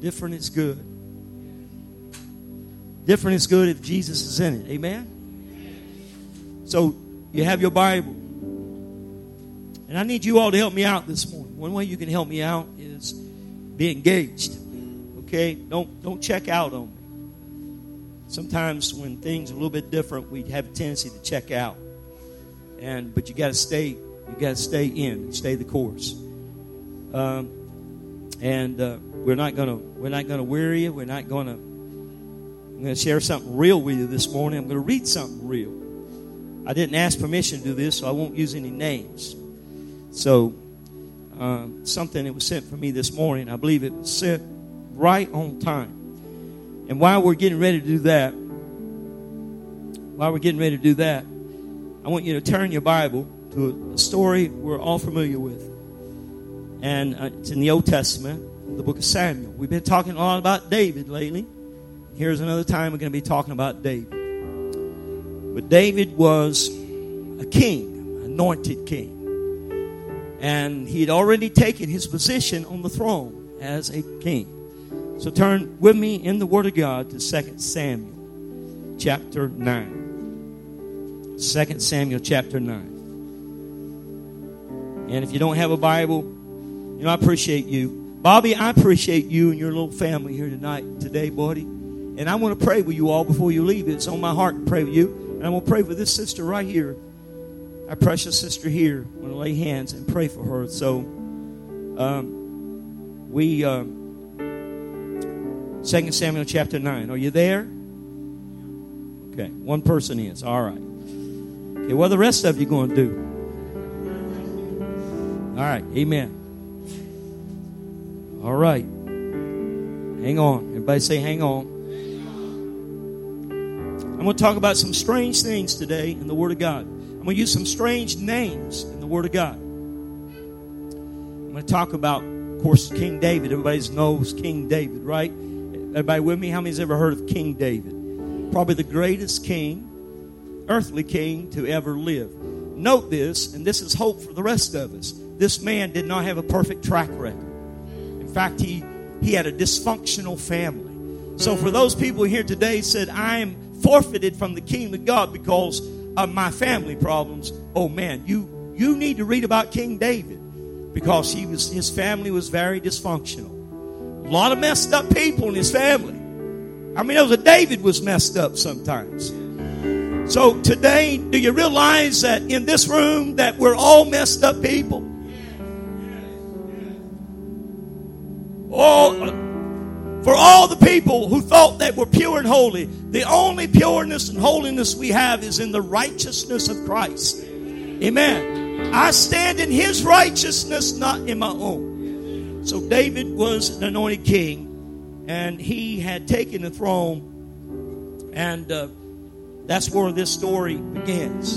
Different is good. Different is good if Jesus is in it. Amen? So you have your Bible. And I need you all to help me out this morning. One way you can help me out is be engaged. Okay? Don't check out on me. Sometimes when things are a little bit different, we have a tendency to check out. But you got to stay. You got to stay in, stay the course. We're not gonna weary you. I'm gonna share something real with you this morning. I'm gonna read something real. I didn't ask permission to do this, so I won't use any names. So something that was sent for me this morning, I believe it was sent right on time. And while we're getting ready to do that, I want you to turn your Bible to a story we're all familiar with. And it's in the Old Testament, the book of Samuel. We've been talking a lot about David lately. Here's another time we're going to be talking about David. But David was a king, anointed king. And he had already taken his position on the throne as a king. So turn with me in the Word of God to 2 Samuel chapter 9. 2 Samuel chapter 9. And if you don't have a Bible, I appreciate you. Bobby, I appreciate you and your little family here today, buddy. And I want to pray with you all before you leave. It's on my heart to pray with you. And I'm going to pray for this sister right here. Our precious sister here. I'm going to lay hands and pray for her. So, 2 Samuel chapter 9. Are you there? Okay, one person is. All right. Okay, what are the rest of you going to do? All right, amen. All right. Hang on. Everybody say hang on. I'm going to talk about some strange things today in the Word of God. I'm going to use some strange names in the Word of God. I'm going to talk about, of course, King David. Everybody knows King David, right? Everybody with me? How many's ever heard of King David? Probably the greatest king, earthly king to ever live. Note this, and this is hope for the rest of us. This man did not have a perfect track record. In fact, he had a dysfunctional family. So for those people here today said, I am forfeited from the kingdom of God because of my family problems. Oh man, you need to read about King David because his family was very dysfunctional. A lot of messed up people in his family. I mean, David was messed up sometimes. So today, do you realize that in this room that we're all messed up people? For all the people who thought they were pure and holy, the only pureness and holiness we have is in the righteousness of Christ. Amen. I stand in His righteousness, not in my own. So David was an anointed king, and he had taken the throne, and that's where this story begins.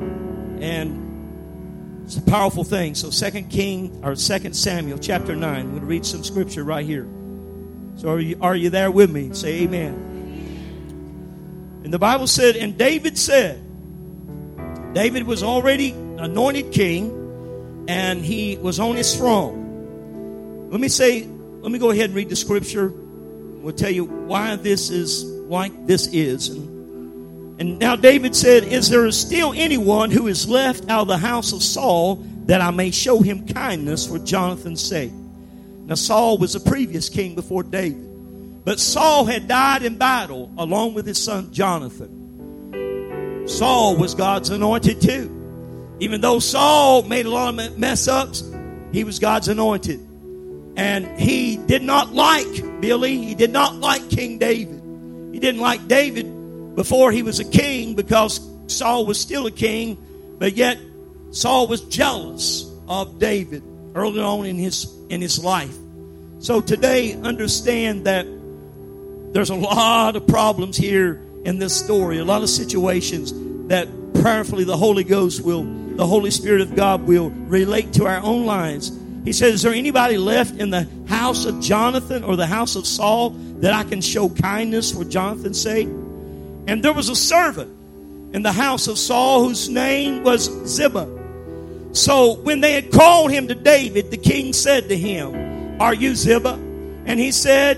And it's a powerful thing. So 2 Samuel chapter 9. I'm going to read some scripture right here. So are you there with me? Say amen. And the Bible said, and David said, David was already anointed king, and he was on his throne. Let me go ahead and read the scripture. We'll tell you why this is like this is. And now David said, is there still anyone who is left out of the house of Saul that I may show him kindness for Jonathan's sake? Now Saul was a previous king before David. But Saul had died in battle along with his son Jonathan. Saul was God's anointed too. Even though Saul made a lot of mess ups, he was God's anointed. And he did not like Billy. He did not like King David. He didn't like David before he was a king because Saul was still a king. But yet Saul was jealous of David early on in his life. So today, understand that there's a lot of problems here in this story, a lot of situations that prayerfully the Holy Spirit of God will relate to our own lives. He says, is there anybody left in the house of Jonathan or the house of Saul that I can show kindness for Jonathan's sake? And there was a servant in the house of Saul whose name was Ziba. So when they had called him to David, the king said to him, are you Ziba? And he said,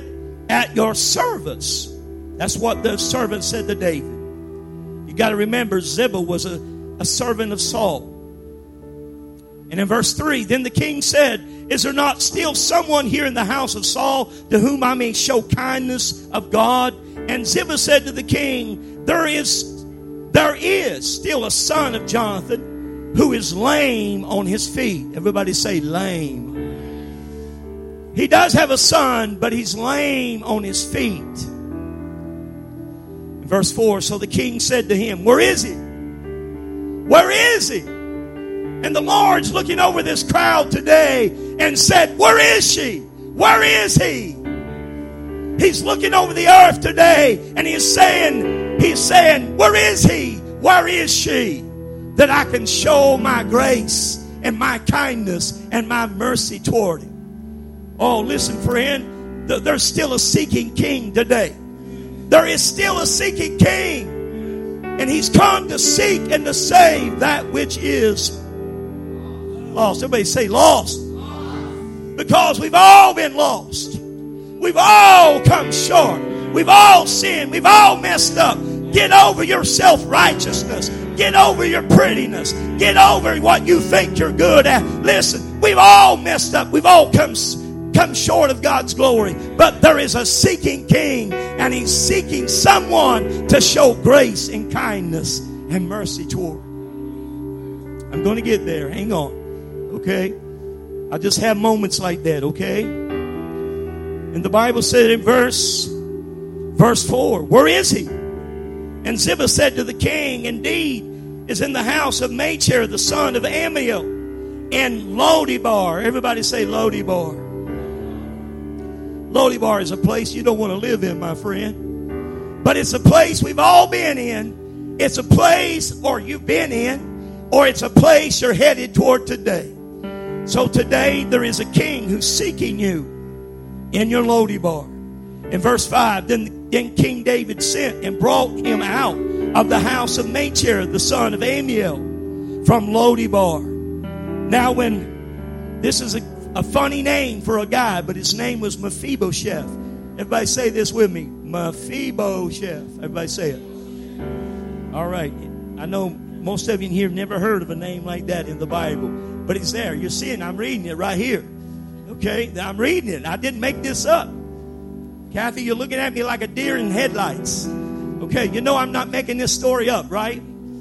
at your service. That's what the servant said to David. You got to remember, Ziba was a servant of Saul. And in verse 3, then the king said, is there not still someone here in the house of Saul to whom I may show kindness of God? And Ziba said to the king, there is still a son of Jonathan who is lame on his feet. Everybody say lame. He does have a son, but he's lame on his feet. In verse 4, so the king said to him, where is he? Where is he? And the Lord's looking over this crowd today and said, where is she? Where is he? He's looking over the earth today and he's saying, where is he? Where is she? That I can show my grace and my kindness and my mercy toward him. Oh, listen, friend, there's still a seeking king today. There is still a seeking king. And he's come to seek and to save that which is lost. Everybody say lost. Because we've all been lost. We've all come short. We've all sinned. We've all messed up. Get over your self-righteousness. Get over your prettiness. Get over what you think you're good at. Listen, we've all messed up. We've all come short of God's glory. But there is a seeking king, and he's seeking someone to show grace and kindness and mercy toward. I'm going to get there. Hang on. Okay? I just have moments like that, okay? And the Bible said in verse 4, where is he? And Ziba said to the king, indeed, is in the house of Machir, the son of Amiel, in Lodebar. Everybody say Lodebar. Lodebar is a place you don't want to live in, my friend. But it's a place we've all been in. It's a place, or you've been in, or it's a place you're headed toward today. So today there is a king who's seeking you in your Lodebar. In verse 5, then King David sent and brought him out of the house of Machir, the son of Amiel, from Lodebar. Now this is a funny name for a guy, but his name was Mephibosheth. Everybody say this with me. Mephibosheth. Everybody say it. All right. I know most of you in here never heard of a name like that in the Bible. But it's there. You're seeing, I'm reading it right here. Okay? I'm reading it. I didn't make this up. Kathy, you're looking at me like a deer in headlights. Okay, you know I'm not making this story up, right?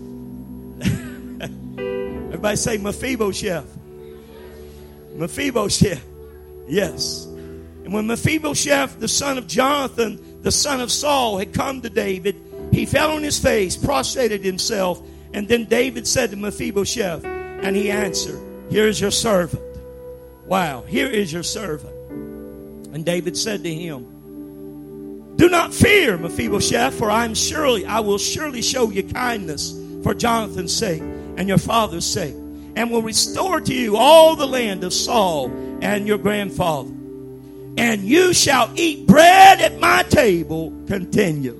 Everybody say Mephibosheth. Mephibosheth. Yes. And when Mephibosheth, the son of Jonathan, the son of Saul, had come to David, he fell on his face, prostrated himself, and then David said to Mephibosheth, and he answered, here is your servant. Wow, here is your servant. And David said to him, do not fear, Mephibosheth, for I will surely show you kindness for Jonathan's sake and your father's sake, and will restore to you all the land of Saul and your grandfather. And you shall eat bread at my table continually.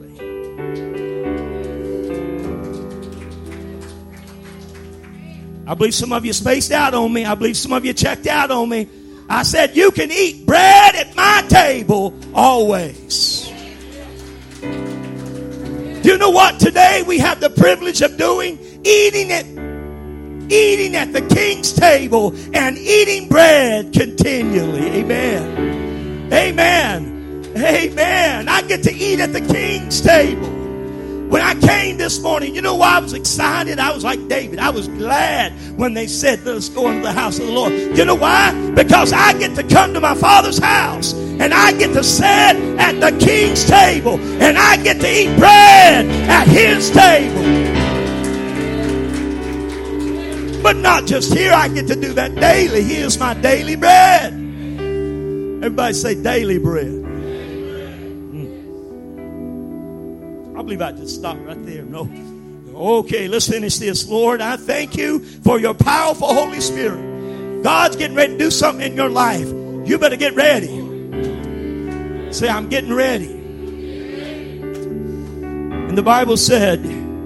I believe some of you spaced out on me. I believe some of you checked out on me. I said you can eat bread at my table always. Do you know what today we have the privilege of doing? Eating at the king's table and eating bread continually. Amen. Amen. Amen. I get to eat at the king's table. When I came this morning, you know why I was excited? I was like David. I was glad when they said, let's go into the house of the Lord. You know why? Because I get to come to my Father's house and I get to sit at the king's table and I get to eat bread at his table. But not just here, I get to do that daily. He is my daily bread. Everybody say daily bread. I believe I just stopped right there. No. Okay, let's finish this. Lord, I thank you for your powerful Holy Spirit. God's getting ready to do something in your life. You better get ready. Say, I'm getting ready. And the Bible said,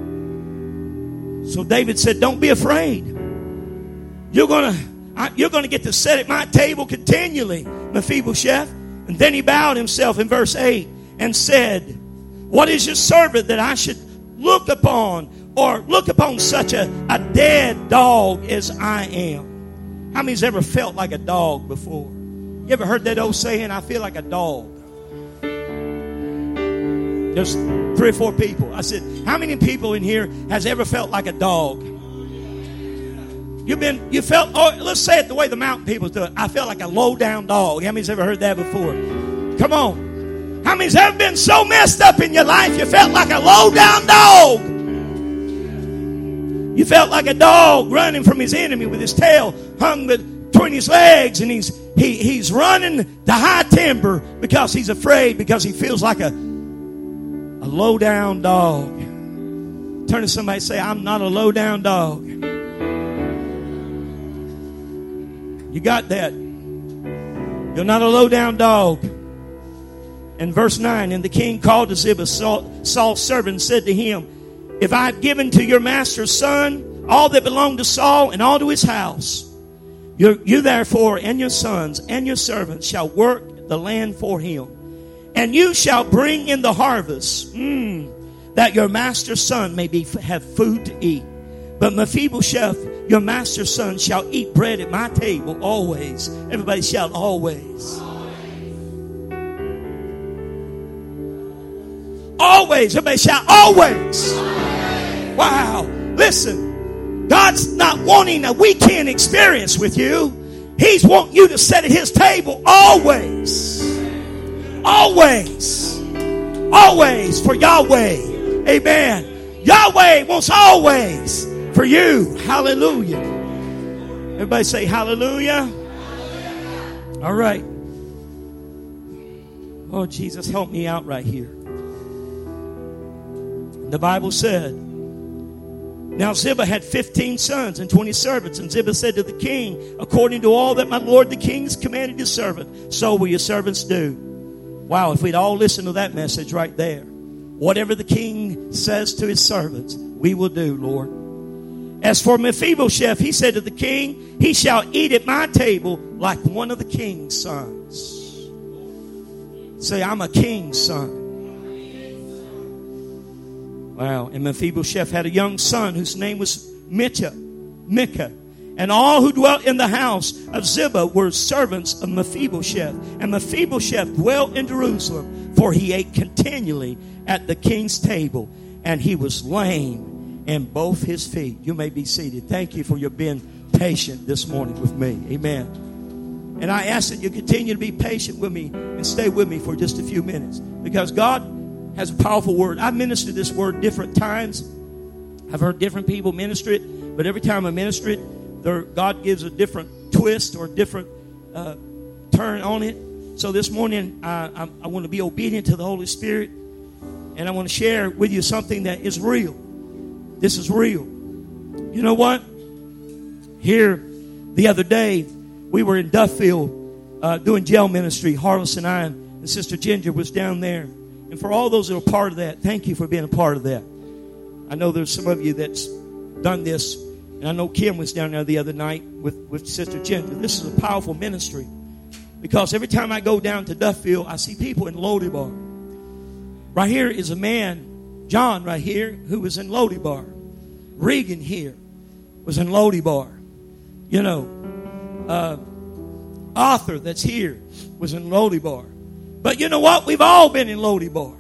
so David said, don't be afraid. You're going to get to sit at my table continually, Mephibosheth. And then he bowed himself in verse 8 and said, what is your servant that I should look upon such a dead dog as I am? How many's ever felt like a dog before? You ever heard that old saying, I feel like a dog? There's 3 or 4 people. I said, how many people in here has ever felt like a dog? You felt, let's say it the way the mountain people do it. I felt like a low down dog. How many's ever heard that before? Come on. How many's ever been so messed up in your life you felt like a low down dog? You felt like a dog running from his enemy with his tail hung between his legs, and he's running to high timber because he's afraid, because he feels like a low down dog. Turn to somebody and say, I'm not a low down dog. You got that? You're not a low down dog. In verse 9, and the king called to Ziba, Saul's servant, and said to him, if I have given to your master's son all that belonged to Saul and all to his house, you therefore and your sons and your servants shall work the land for him. And you shall bring in the harvest, that your master's son may have food to eat. But Mephibosheth, your master's son, shall eat bread at my table always. Everybody shout, always. Always. Everybody shout, always. Wow. Listen, God's not wanting a weekend experience with you. He's wanting you to sit at his table always. Always. Always for Yahweh. Amen. Yahweh wants always for you. Hallelujah. Everybody say hallelujah. All right. Oh, Jesus, help me out right here. The Bible said, now Ziba had 15 sons and 20 servants. And Ziba said to the king, according to all that my lord the king has commanded his servant, so will your servants do. Wow, if we'd all listen to that message right there. Whatever the king says to his servants, we will do, Lord. As for Mephibosheth, he said to the king, he shall eat at my table like one of the king's sons. Say, I'm a king's son. Wow. And Mephibosheth had a young son whose name was Micah. And all who dwelt in the house of Ziba were servants of Mephibosheth. And Mephibosheth dwelt in Jerusalem, for he ate continually at the king's table, and he was lame in both his feet. You may be seated. Thank you for your being patient this morning with me. Amen. And I ask that you continue to be patient with me and stay with me for just a few minutes, because God has a powerful word. I've ministered this word different times. I've heard different people minister it, but every time I minister it, God gives a different twist or a different turn on it. So this morning, I want to be obedient to the Holy Spirit, and I want to share with you something that is real. This is real. You know what? Here, the other day, we were in Duffield doing jail ministry. Harless and I and Sister Ginger was down there. And for all those that are part of that, thank you for being a part of that. I know there's some of you that's done this. And I know Kim was down there the other night with Sister Ginger. This is a powerful ministry, because every time I go down to Duffield, I see people in Lodebar. Right here is a man, John right here, who was in Lodebar. Regan here was in Lodebar. You know, Arthur that's here was in Lodebar. But you know what? We've all been in Lodebar.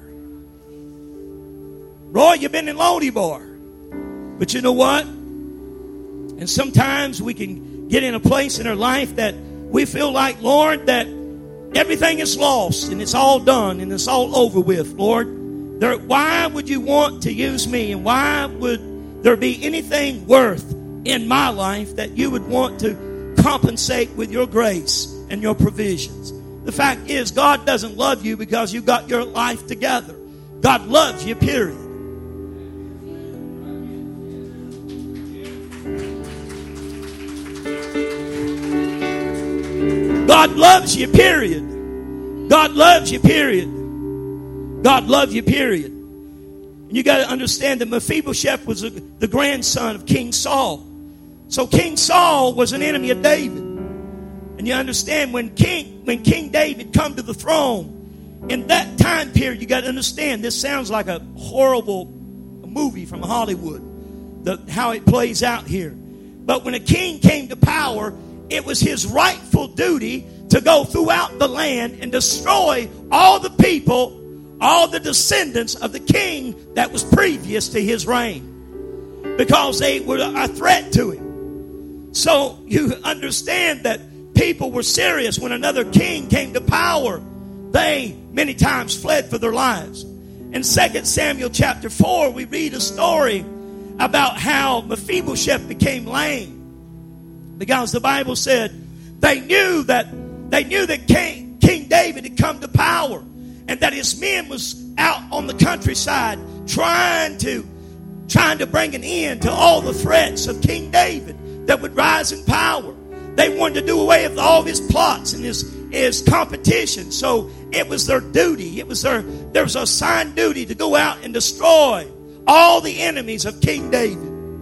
Roy, you've been in Lodebar. But you know what? And sometimes we can get in a place in our life that we feel like, Lord, that everything is lost and it's all done and it's all over with. Lord, why would you want to use me? And why would there be anything worth in my life that you would want to compensate with your grace and your provisions? The fact is, God doesn't love you because you got your life together. God loves you, period. God loves you, period. God loves you, period. God loves you, period. And you got to understand that Mephibosheth was the grandson of King Saul. So King Saul was an enemy of David. And you understand when King David come to the throne, in that time period, you got to understand, this sounds like a horrible movie from Hollywood, how it plays out here. But when a king came to power, it was his rightful duty to go throughout the land and destroy all the people, all the descendants of the king that was previous to his reign, because they were a threat to him. So you understand that people were serious. When another king came to power, they many times fled for their lives. In 2 Samuel chapter 4, we read a story about how Mephibosheth became lame, because the Bible said they knew that King David had come to power, and that his men was out on the countryside trying to bring an end to all the threats of King David that would rise in power. They wanted to do away with all of his plots and his competition. So it was their duty. There was a assigned duty to go out and destroy all the enemies of King David.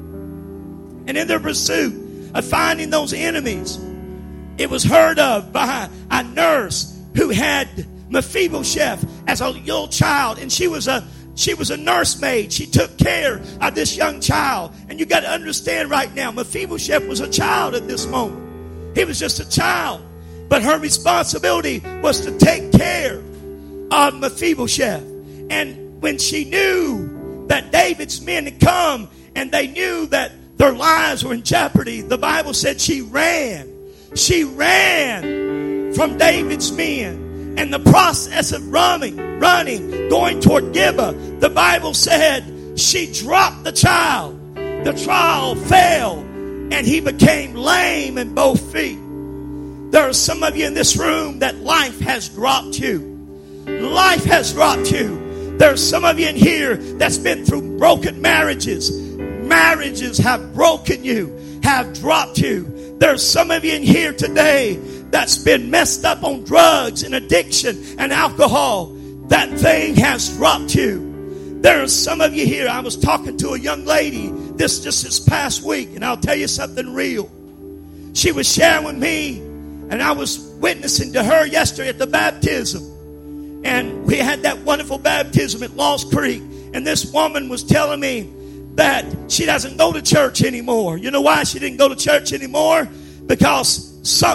And in their pursuit of finding those enemies, it was heard of by a nurse who had Mephibosheth as a little child, and she was a nursemaid. She took care of this young child. And you got to understand right now, Mephibosheth was a child at this moment. He was just a child. But her responsibility was to take care of Mephibosheth. And when she knew that David's men had come and they knew that their lives were in jeopardy, the Bible said she ran. She ran from David's men. And the process of running, going toward Gibeah, the Bible said she dropped the child. The child fell, and he became lame in both feet. There are some of you in this room that life has dropped you. Life has dropped you. There are some of you in here that's been through broken marriages. Marriages have broken you, have dropped you. There's some of you in here today that's been messed up on drugs and addiction and alcohol. That thing has dropped you. There are some of you here. I was talking to a young lady this past week, and I'll tell you something real. She was sharing with me, and I was witnessing to her yesterday at the baptism. And we had that wonderful baptism at Lost Creek. And this woman was telling me that she doesn't go to church anymore. You know why she didn't go to church anymore? Because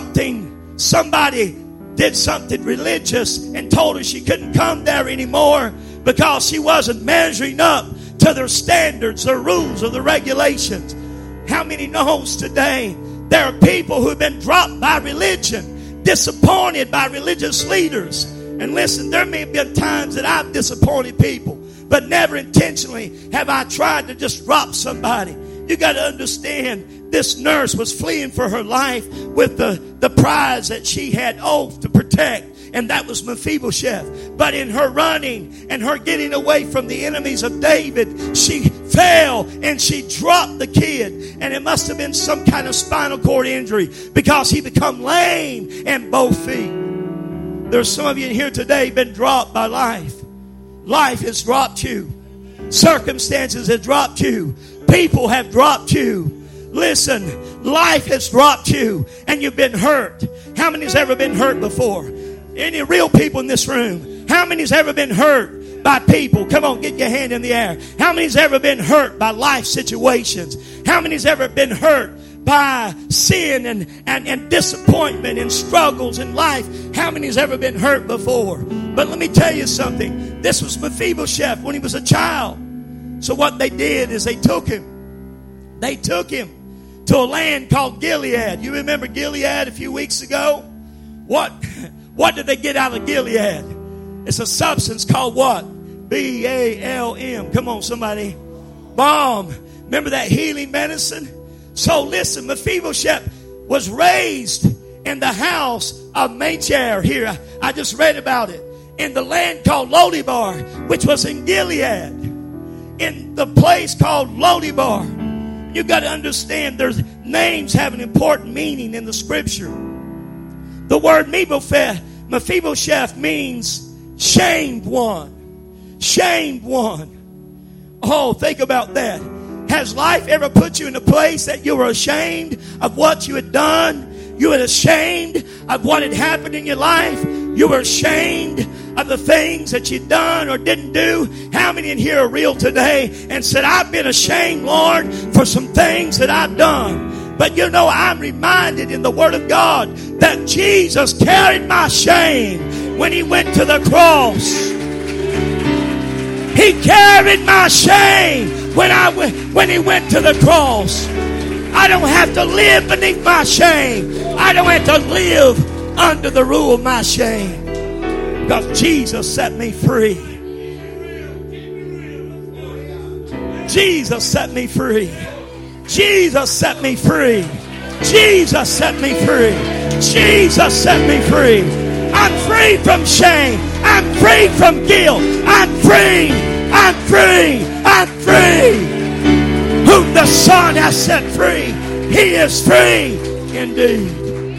somebody did something religious and told her she couldn't come there anymore because she wasn't measuring up to their standards, their rules, or the regulations. How many knows today there are people who have been dropped by religion, disappointed by religious leaders? And listen, there may have been times that I've disappointed people, but never intentionally have I tried to just drop somebody. You got to understand, this nurse was fleeing for her life with the prize that she had oath to protect, and that was Mephibosheth. But in her running and her getting away from the enemies of David, she fell and she dropped the kid, and it must have been some kind of spinal cord injury because he become lame in both feet. There's some of you in here today been dropped by life. Life has dropped you. Circumstances have dropped you. People have dropped you. Listen, life has dropped you and you've been hurt. How many has ever been hurt before? Any real people in this room? How many has ever been hurt by people? Come on, get your hand in the air. How many has ever been hurt by life situations? How many has ever been hurt by sin and disappointment and struggles in life? How many has ever been hurt before? But let me tell you something. This was Mephibosheth when he was a child. So what they did is they took him to a land called Gilead. You remember Gilead a few weeks ago? What did they get out of Gilead? It's a substance called what? B-A-L-M. Come on, somebody. Balm. Remember that healing medicine? So listen, Mephibosheth was raised in the house of Machir. Here, I just read about it. In the land called Lodebar, which was in Gilead. In the place called Lodebar. You got to understand, there's names have an important meaning in the scripture. The word Mephibosheth means shamed one. Shamed one. Oh, think about that. Has life ever put you in a place that you were ashamed of what you had done? You were ashamed of what had happened in your life. You were ashamed of the things that you'd done or didn't do. How many in here are real today and said, I've been ashamed, Lord, for some things that I've done. But you know, I'm reminded in the Word of God that Jesus carried my shame when He went to the cross. He carried my shame when He went to the cross. I don't have to live beneath my shame. I don't have to live under the rule of my shame. Because Jesus set me free. Jesus set me free. Jesus set me free. Jesus set me free. Jesus set me free. I'm free from shame. I'm free from guilt. I'm free. I'm free. I'm free. Whom the Son has set free, he is free indeed.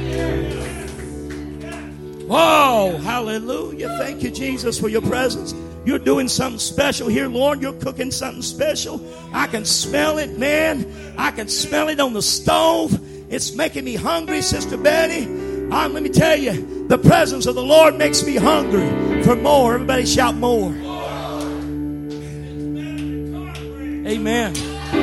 Oh, hallelujah. Thank you, Jesus, for your presence. You're doing something special here, Lord. You're cooking something special. I can smell it, man. I can smell it on the stove. It's making me hungry, Sister Betty. Let me tell you, the presence of the Lord makes me hungry for more. Everybody shout more. Amen.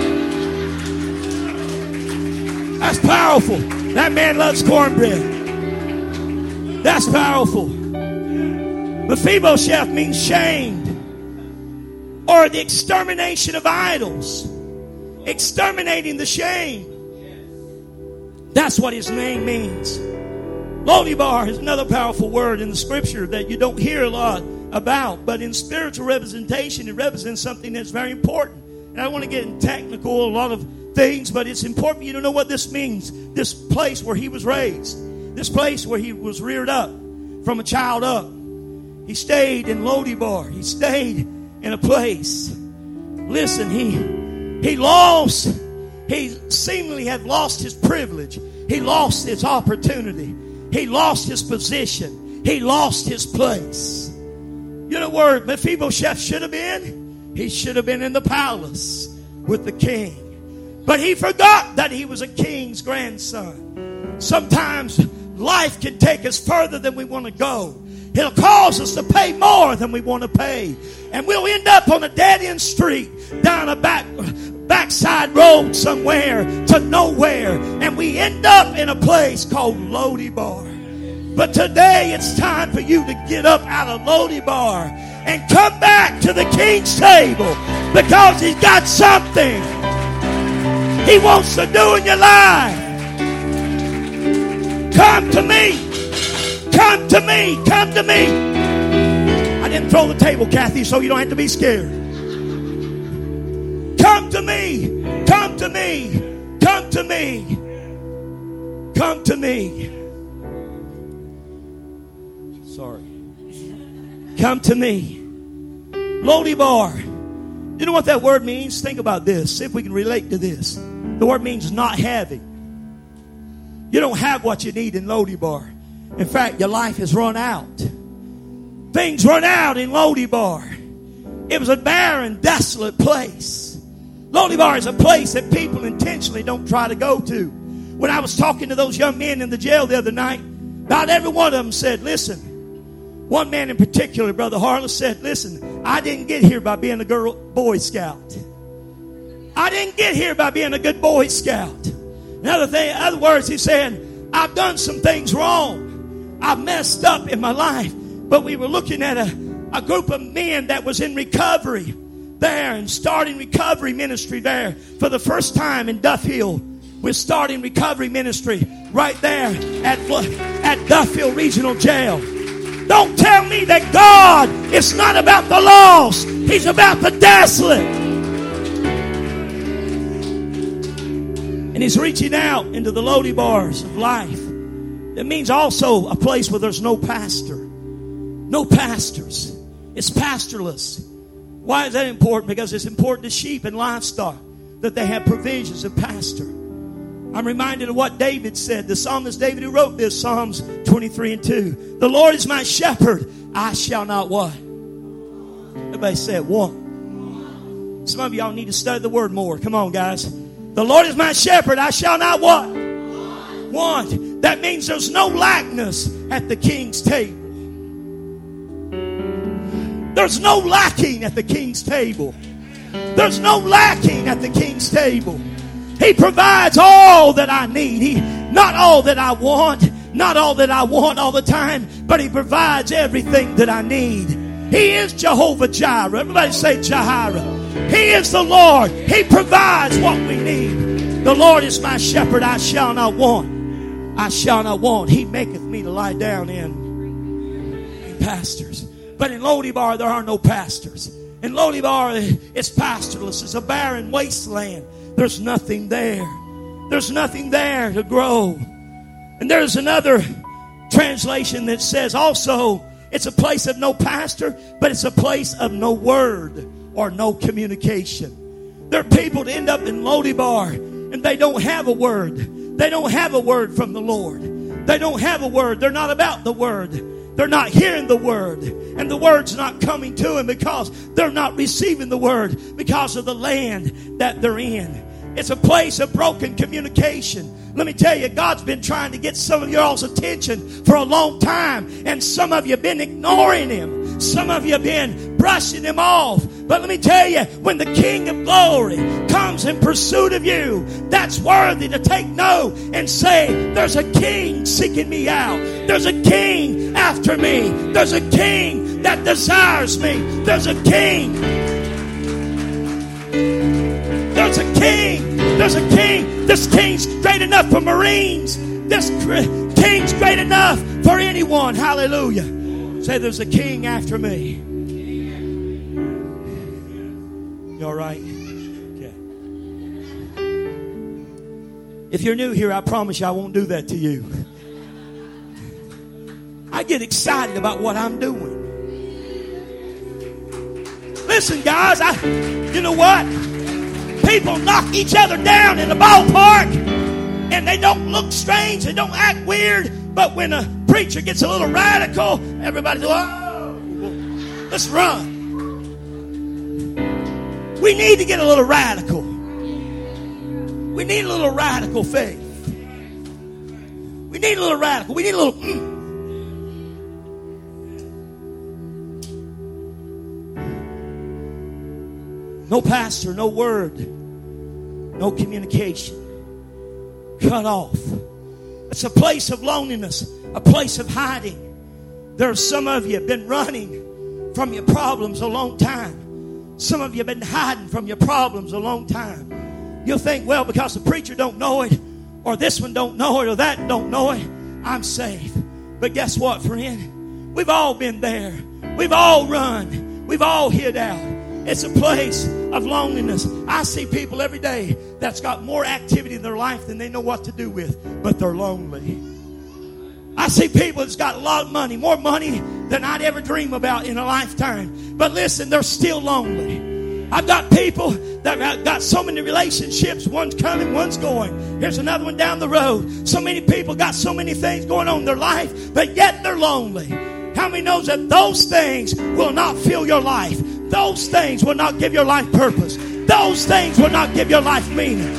That's powerful. That man loves cornbread. That's powerful. Mephibosheth means shamed, or the extermination of idols. Exterminating the shame. That's what his name means. Lodebar is another powerful word in the scripture that you don't hear a lot about, but in spiritual representation, it represents something that's very important. And I don't want to get in technical, a lot of things, but it's important for you to know what this means. This place where he was raised, this place where he was reared up from a child up. He stayed in Lodebar. He stayed in a place. Listen, he seemingly had lost his privilege. He lost his opportunity. He lost his position. He lost his place. You know where Mephibosheth should have been? He should have been in the palace with the king. But he forgot that he was a king's grandson. Sometimes life can take us further than we want to go. It'll cause us to pay more than we want to pay. And we'll end up on a dead-end street, down a backside road somewhere to nowhere. And we end up in a place called Lodebar. But today it's time for you to get up out of Lodebar and come back to the king's table, because he's got something he wants to do in your life. Come to me. Come to me. Come to me. I didn't throw the table, Kathy, so you don't have to be scared. Come to me. Come to me. Come to me. Come to me. Sorry. Come to me. Lodebar. You know what that word means? Think about this. See if we can relate to this. The word means not having. You don't have what you need in Lodebar. In fact, your life has run out. Things run out in Lodebar. It was a barren, desolate place. Lodebar is a place that people intentionally don't try to go to. When I was talking to those young men in the jail the other night, about every one of them said, listen. One man in particular, Brother Harless, said, listen, I didn't get here by being a Boy Scout. I didn't get here by being a good Boy Scout. In other words, he said, I've done some things wrong. I've messed up in my life. But we were looking at a group of men that was in recovery there and starting recovery ministry there for the first time in Duffield. We're starting recovery ministry right there at Duffield Regional Jail. Don't tell me that God is not about the lost. He's about the desolate. And he's reaching out into the Lodebars of life. It means also a place where there's no pastor. No pastors. It's pastorless. Why is that important? Because it's important to sheep and livestock that they have provisions of pastor. I'm reminded of what David said. The psalmist David who wrote this, Psalms 23:2. The Lord is my shepherd. I shall not what? Everybody say it. Want. Some of y'all need to study the word more. Come on, guys. The Lord is my shepherd. I shall not what? Want. That means there's no lackness at the king's table. There's no lacking at the king's table. There's no lacking at the king's table. He provides all that I need. Not all that I want. Not all that I want all the time. But He provides everything that I need. He is Jehovah Jireh. Everybody say Jireh. He is the Lord. He provides what we need. The Lord is my shepherd. I shall not want. I shall not want. He maketh me to lie down in pastures. But in Lodebar, there are no pastors. In Lodebar, it's pastureless. It's a barren wasteland. There's nothing there. There's nothing there to grow. And there's another translation that says also, it's a place of no pastor, but it's a place of no word or no communication. There are people that end up in Lodebar and they don't have a word. They don't have a word from the Lord. They don't have a word. They're not about the word. They're not hearing the word. And the word's not coming to them because they're not receiving the word because of the land that they're in. It's a place of broken communication. Let me tell you, God's been trying to get some of y'all's attention for a long time. And some of you have been ignoring Him. Some of you have been brushing Him off. But let me tell you, when the King of Glory comes in pursuit of you, that's worthy to take note and say, there's a King seeking me out. There's a King after me. There's a King that desires me. There's a King. There's a King. There's a King. This King's great enough for Marines. This King's great enough for anyone. Hallelujah. Say, there's a King after me. You all right? Okay. If you're new here, I promise you I won't do that to you. I get excited about what I'm doing. Listen, guys, you know what? People knock each other down in the ballpark and they don't look strange, they don't act weird, but when a preacher gets a little radical, everybody goes, oh, let's run. We need to get a little radical. We need a little radical faith. We need a little radical. We need a little No pastor, no word, no communication. Cut off. It's a place of loneliness, a place of hiding. There are some of you have been running from your problems a long time. Some of you have been hiding from your problems a long time. You'll think, well, because the preacher don't know it, or this one don't know it, or that don't know it, I'm safe. But guess what, friend? We've all been there. We've all run. We've all hid out. It's a place of loneliness. I see people every day that's got more activity in their life than they know what to do with, but they're lonely. I see people that's got a lot of money, more money than I'd ever dream about in a lifetime. But listen, they're still lonely. I've got people that have got so many relationships. One's coming, one's going. Here's another one down the road. So many people got so many things going on in their life, but yet they're lonely. How many knows that those things will not fill your life? Those things will not give your life purpose. Those things will not give your life meaning.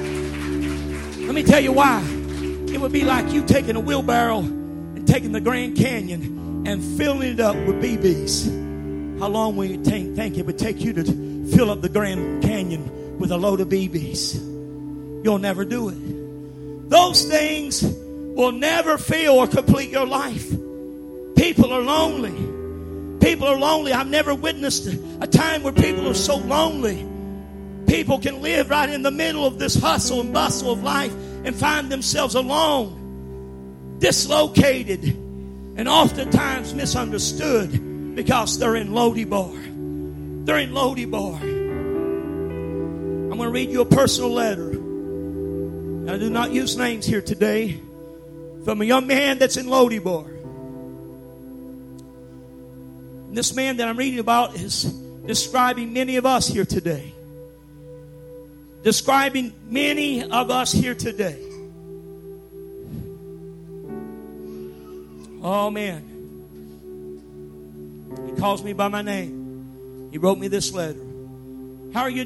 Let me tell you why. It would be like you taking a wheelbarrow and taking the Grand Canyon and filling it up with BBs. How long will you think it would take you to fill up the Grand Canyon with a load of BBs? You'll never do it. Those things will never fill or complete your life. People are lonely. People are lonely. I've never witnessed a time where people are so lonely. People can live right in the middle of this hustle and bustle of life and find themselves alone, dislocated, and oftentimes misunderstood because they're in Lodebar. They're in Lodebar. I'm going to read you a personal letter. I do not use names here today. From a young man that's in Lodebar. This man that I'm reading about is describing many of us here today. Describing many of us here today. Oh, man. He calls me by my name. He wrote me this letter. How are you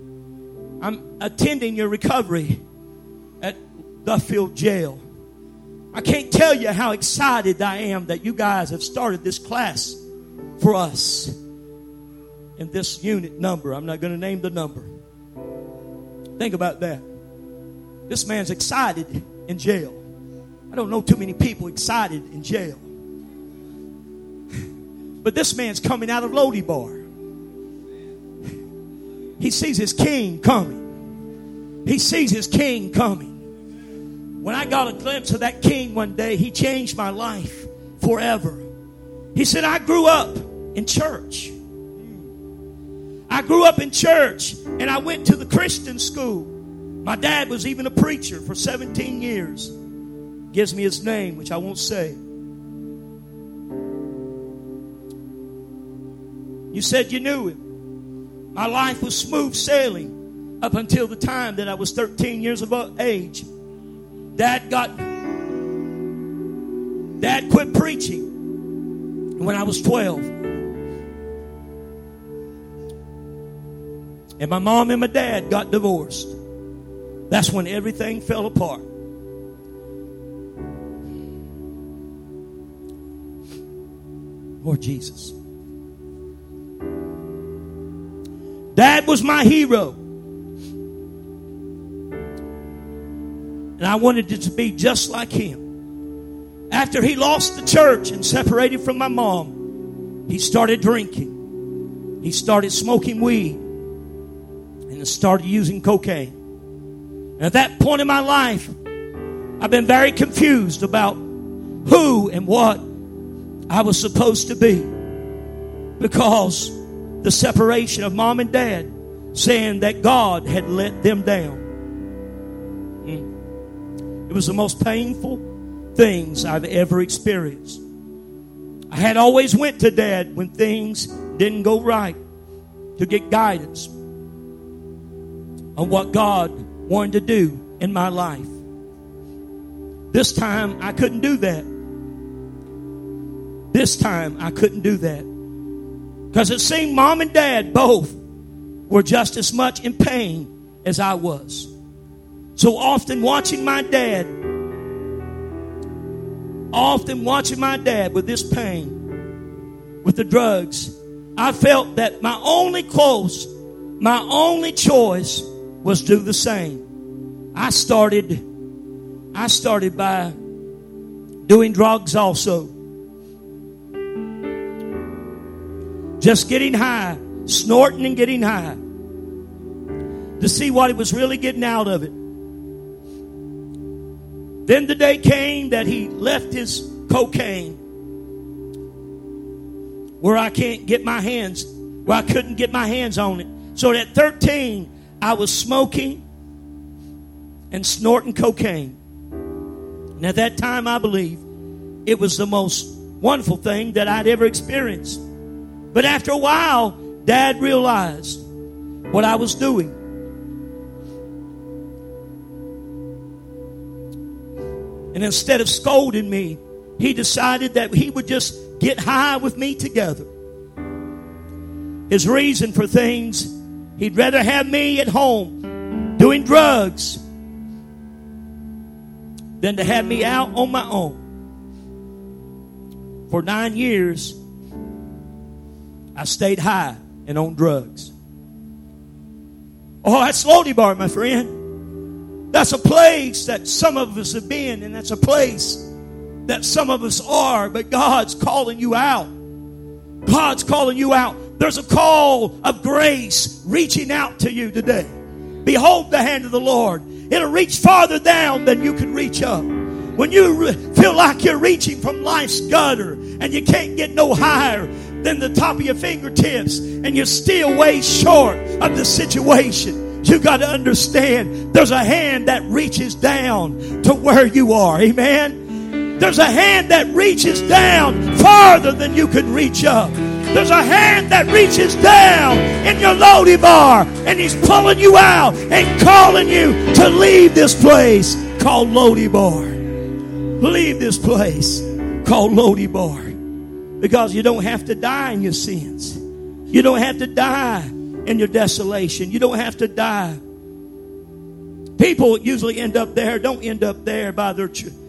doing? I'm attending your recovery at Duffield Jail. I can't tell you how excited I am that you guys have started this class for us in this unit number. I'm not going to name the number. Think about that. This man's excited in jail. I don't know too many people excited in jail. But this man's coming out of Lo-Debar. He sees his king coming. He sees his king coming. When I got a glimpse of that king one day, he changed my life forever. He said, I grew up in church. I grew up in church, and I went to the Christian school. My dad was even a preacher for 17 years. Gives me his name, which I won't say. You said you knew him. My life was smooth sailing up until the time that I was 13 years of age. Dad quit preaching when I was 12. And my mom and my dad got divorced. That's when everything fell apart. Lord Jesus. Dad was my hero. And I wanted it to be just like him. After he lost the church and separated from my mom, he started drinking. He started smoking weed. And started using cocaine. And at that point in my life, I've been very confused about who and what I was supposed to be. Because the separation of mom and dad, saying that God had let them down. It was the most painful things I've ever experienced. I had always went to dad when things didn't go right to get guidance on what God wanted to do in my life. This time I couldn't do that. This time I couldn't do that. Because it seemed mom and dad both were just as much in pain as I was. So often watching my dad with this pain, with the drugs, I felt that my only choice was do the same. I started by doing drugs also. Just getting high, snorting and getting high to see what he was really getting out of it. Then the day came that he left his cocaine where I couldn't get my hands on it. So at 13, I was smoking and snorting cocaine. And at that time, I believe it was the most wonderful thing that I'd ever experienced. But after a while, Dad realized what I was doing. And instead of scolding me, he decided that he would just get high with me together. His reason for things, he'd rather have me at home doing drugs than to have me out on my own. For 9 years, I stayed high and on drugs. Oh, that's Lo-Debar, my friend. That's a place that some of us have been, and that's a place that some of us are, but God's calling you out. God's calling you out. There's a call of grace reaching out to you today. Behold the hand of the Lord. It'll reach farther down than you can reach up. When you feel like you're reaching from life's gutter and you can't get no higher than the top of your fingertips and you're still way short of the situation, you got to understand there's a hand that reaches down to where you are. Amen. There's a hand that reaches down farther than you can reach up. There's a hand that reaches down in your Lo-Debar and he's pulling you out and calling you to leave this place called Lo-Debar. Leave this place called Lo-Debar. Because you don't have to die in your sins. You don't have to die in your desolation. You don't have to die. People usually end up there, don't end up there by their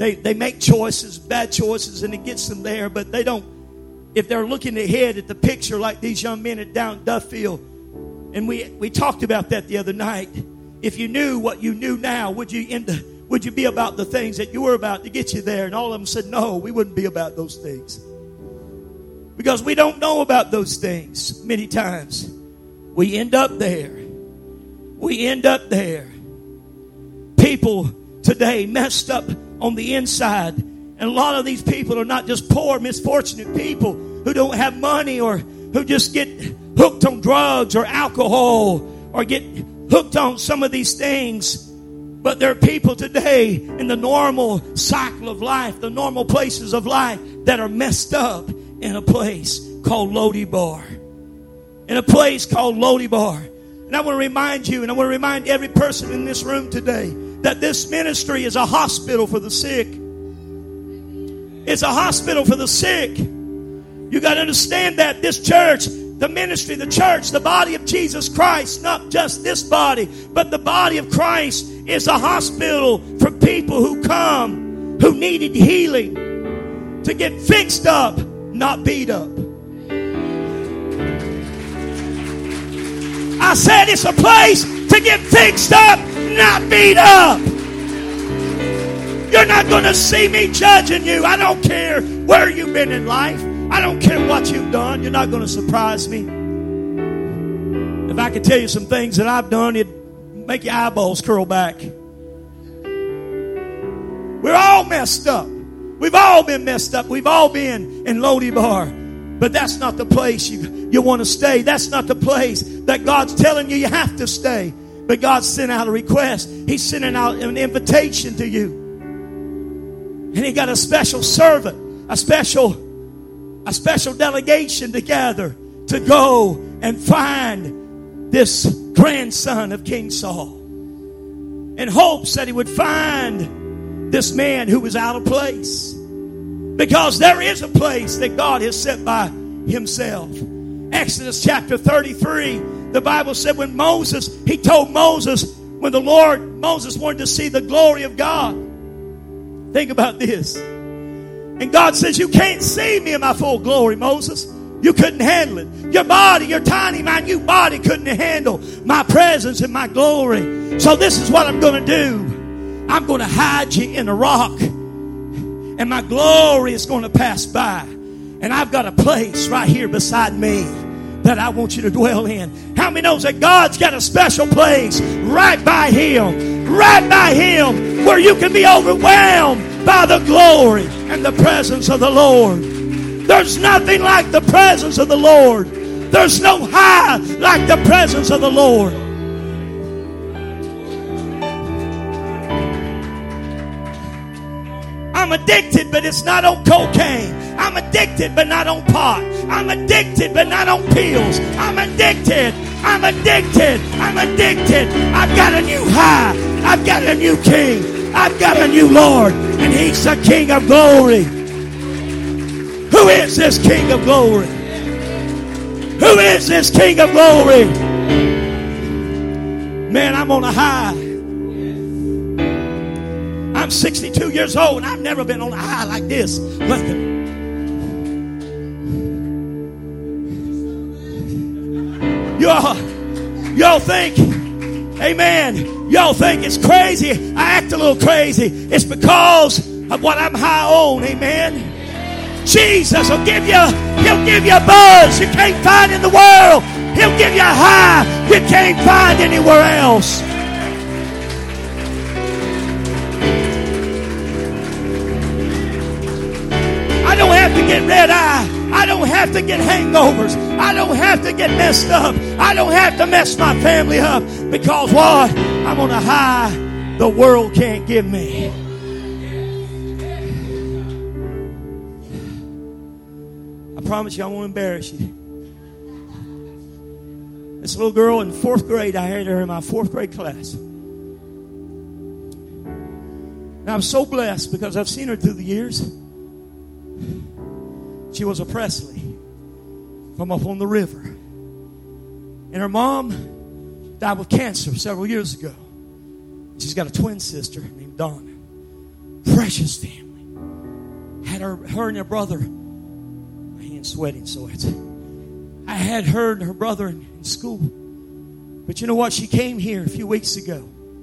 they make choices, bad choices, and it gets them there, but they don't. If they're looking ahead at the picture like these young men at down Duffield, and we talked about that the other night. If you knew what you knew now, would you be about the things that you were about to get you there? And all of them said, no, we wouldn't be about those things. Because we don't know about those things many times. We end up there. We end up there. People today messed up on the inside. And a lot of these people are not just poor, misfortunate people who don't have money or who just get hooked on drugs or alcohol or get hooked on some of these things. But there are people today in the normal cycle of life, the normal places of life that are messed up in a place called Lo-Debar. In a place called Lo-Debar. And I want to remind you, and I want to remind every person in this room today, that this ministry is a hospital for the sick. It's a hospital for the sick. You got to understand that this church, the ministry, the church, the body of Jesus Christ, not just this body, but the body of Christ is a hospital for people who come, who needed healing, to get fixed up, not beat up. I said it's a place to get fixed up, not beat up. You're not going to see me judging you. I don't care where you've been in life. I don't care what you've done. You're not going to surprise me. If I could tell you some things that I've done, it'd make your eyeballs curl back. We're all messed up. We've all been messed up. We've all been in Lo-Debar. But that's not the place you want to stay. That's not the place that God's telling you have to stay. But God sent out a request. He's sending out an invitation to you. And He got a special servant, a special delegation together to go and find this grandson of King Saul, in hopes that he would find this man who was out of place. Because there is a place that God has set by Himself. Exodus chapter 33, the Bible said when He told Moses, when Moses wanted to see the glory of God. Think about this. And God says, you can't see me in my full glory, Moses. You couldn't handle it. Your body, your tiny, minute body couldn't handle my presence and my glory. So this is what I'm going to do. I'm going to hide you in a rock. And my glory is going to pass by. And I've got a place right here beside me that I want you to dwell in. How many knows that God's got a special place right by Him? Right by Him, where you can be overwhelmed by the glory and the presence of the Lord. There's nothing like the presence of the Lord. There's no high like the presence of the Lord. I'm addicted, but it's not on cocaine. I'm addicted, but not on pot. I'm addicted, but not on pills. I'm addicted. I'm addicted. I'm addicted. I've got a new high. I've got a new King. I've got a new Lord. And He's the King of glory. Who is this King of glory? Who is this King of glory? Man, I'm on a high. I'm 62 years old and I've never been on a high like this. Y'all think, amen, y'all think it's crazy. I act a little crazy. It's because of what I'm high on, amen. Jesus will give you, He'll give you a buzz you can't find in the world. He'll give you a high you can't find anywhere else. I don't have to get red eye. I don't have to get hangovers. I don't have to get messed up. I don't have to mess my family up. Because what? I'm on a high the world can't give me. I promise you I won't embarrass you. This little girl in 4th grade, I had her in my 4th grade class. And I'm so blessed because I've seen her through the years. She was a Presley from up on the river. And her mom died with cancer several years ago. She's got a twin sister named Donna. Precious family. Had her and her brother. My hand's sweating, so I had her and her brother in school. But you know what? She came here a few weeks ago.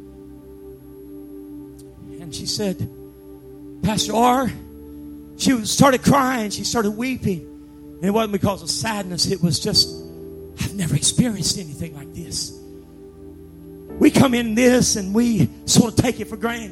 And she said, Pastor R, she started crying. She started weeping. And it wasn't because of sadness. It was just, I've never experienced anything like this. We come in this and we sort of take it for granted.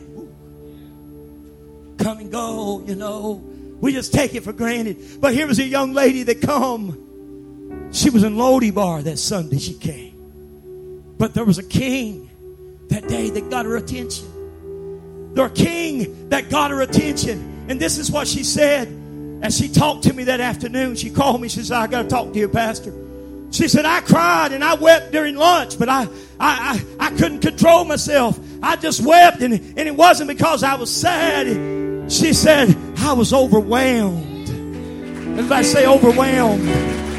Come and go, you know. We just take it for granted. But here was a young lady that come. She was in Lodi Bar that Sunday she came. But there was a king that day that got her attention. There was a king that got her attention. And this is what she said as she talked to me that afternoon. She called me. She said, I got to talk to you, Pastor. She said, I cried and I wept during lunch, but I couldn't control myself. I just wept, and it wasn't because I was sad. She said, I was overwhelmed. Everybody say overwhelmed.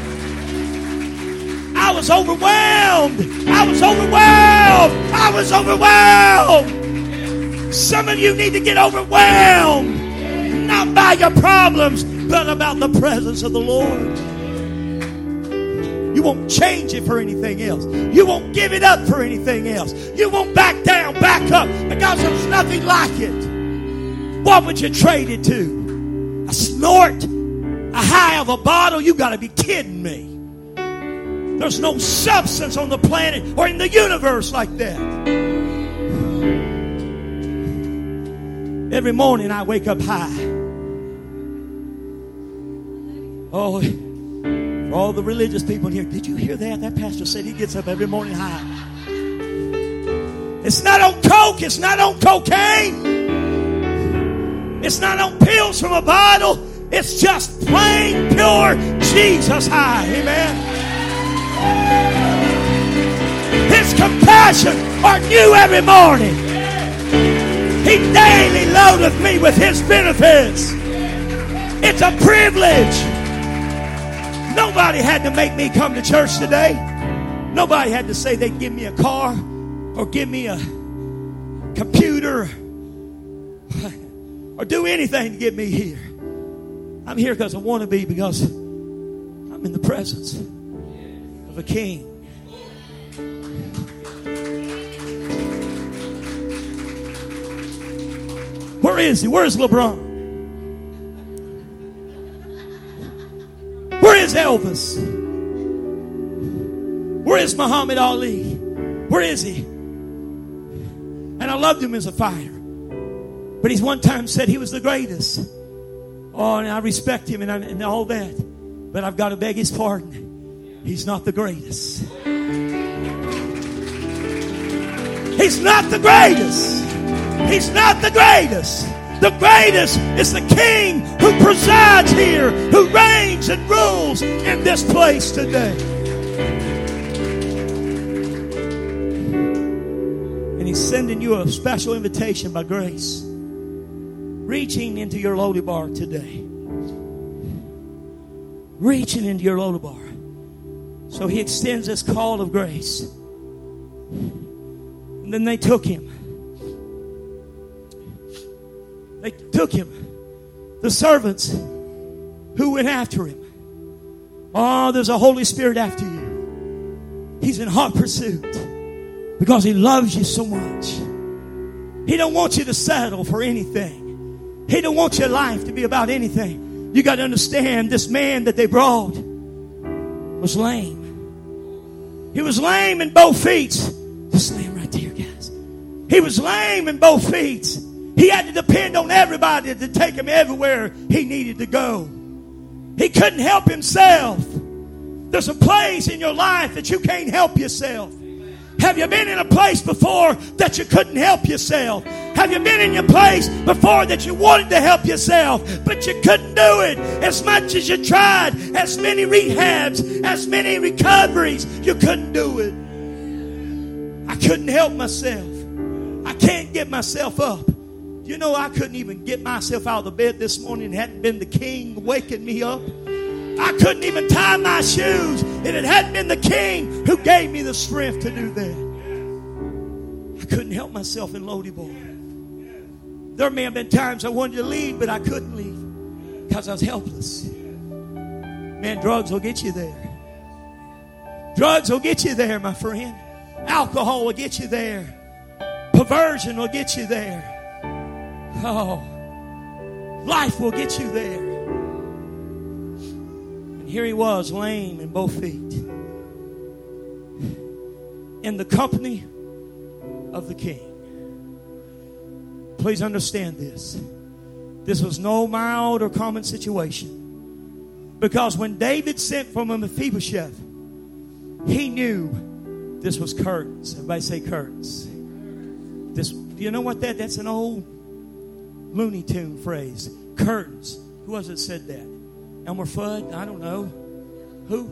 I was overwhelmed. I was overwhelmed. I was overwhelmed. Some of you need to get overwhelmed. Not by your problems, but about the presence of the Lord. You won't change it for anything else. You won't give it up for anything else. You won't back down, back up, because there's nothing like it. What would you trade it to? A snort? A high of a bottle? You got to be kidding me. There's no substance on the planet or in the universe like that. Every morning I wake up high. Oh, for all the religious people in here, did you hear that? That pastor said he gets up every morning high. It's not on coke. It's not on cocaine. It's not on pills from a bottle. It's just plain, pure Jesus high. Amen. His compassion are new every morning. He daily loadeth me with His benefits. It's a privilege. Nobody had to make me come to church today. Nobody had to say they'd give me a car or give me a computer or do anything to get me here. I'm here because I want to be, because I'm in the presence of a king. Where is he? Where's LeBron? Where is Elvis? Where is Muhammad Ali? Where is he? And I loved him as a fighter. But he's one time said he was the greatest. Oh, and I respect him and all that. But I've got to beg his pardon. He's not the greatest. He's not the greatest. He's not the greatest. The greatest is the King who presides here, who reigns and rules in this place today. And He's sending you a special invitation by grace, reaching into your Lodi Bar today. Reaching into your Lodi Bar. So He extends this call of grace. And then they took Him. They took Him. The servants who went after Him. Oh, there's a Holy Spirit after you. He's in hot pursuit because He loves you so much. He don't want you to settle for anything. He don't want your life to be about anything. You got to understand, this man that they brought was lame. He was lame in both feet. Just lay him right there, guys. He was lame in both feet. He had to depend on everybody to take him everywhere he needed to go. He couldn't help himself. There's a place in your life that you can't help yourself. Have you been in a place before that you couldn't help yourself? Have you been in your place before that you wanted to help yourself, but you couldn't do it? As much as you tried, as many rehabs, as many recoveries, you couldn't do it. I couldn't help myself. I can't get myself up. You know, I couldn't even get myself out of the bed this morning. It hadn't been the King waking me up. I couldn't even tie my shoes. And it hadn't been the King who gave me the strength to do that. I couldn't help myself in Lodi Bar. There may have been times I wanted to leave, but I couldn't leave because I was helpless. Man, drugs will get you there. Drugs will get you there, my friend. Alcohol will get you there. Perversion will get you there. Oh, life will get you there. And here he was, lame in both feet, in the company of the king. Please understand this. This was no mild or common situation. Because when David sent for Mephibosheth, he knew this was curtains. Everybody say curtains. This, do you know what that's an old Looney Tune phrase. Curtains. Who was it said that? Elmer Fudd? I don't know. Who?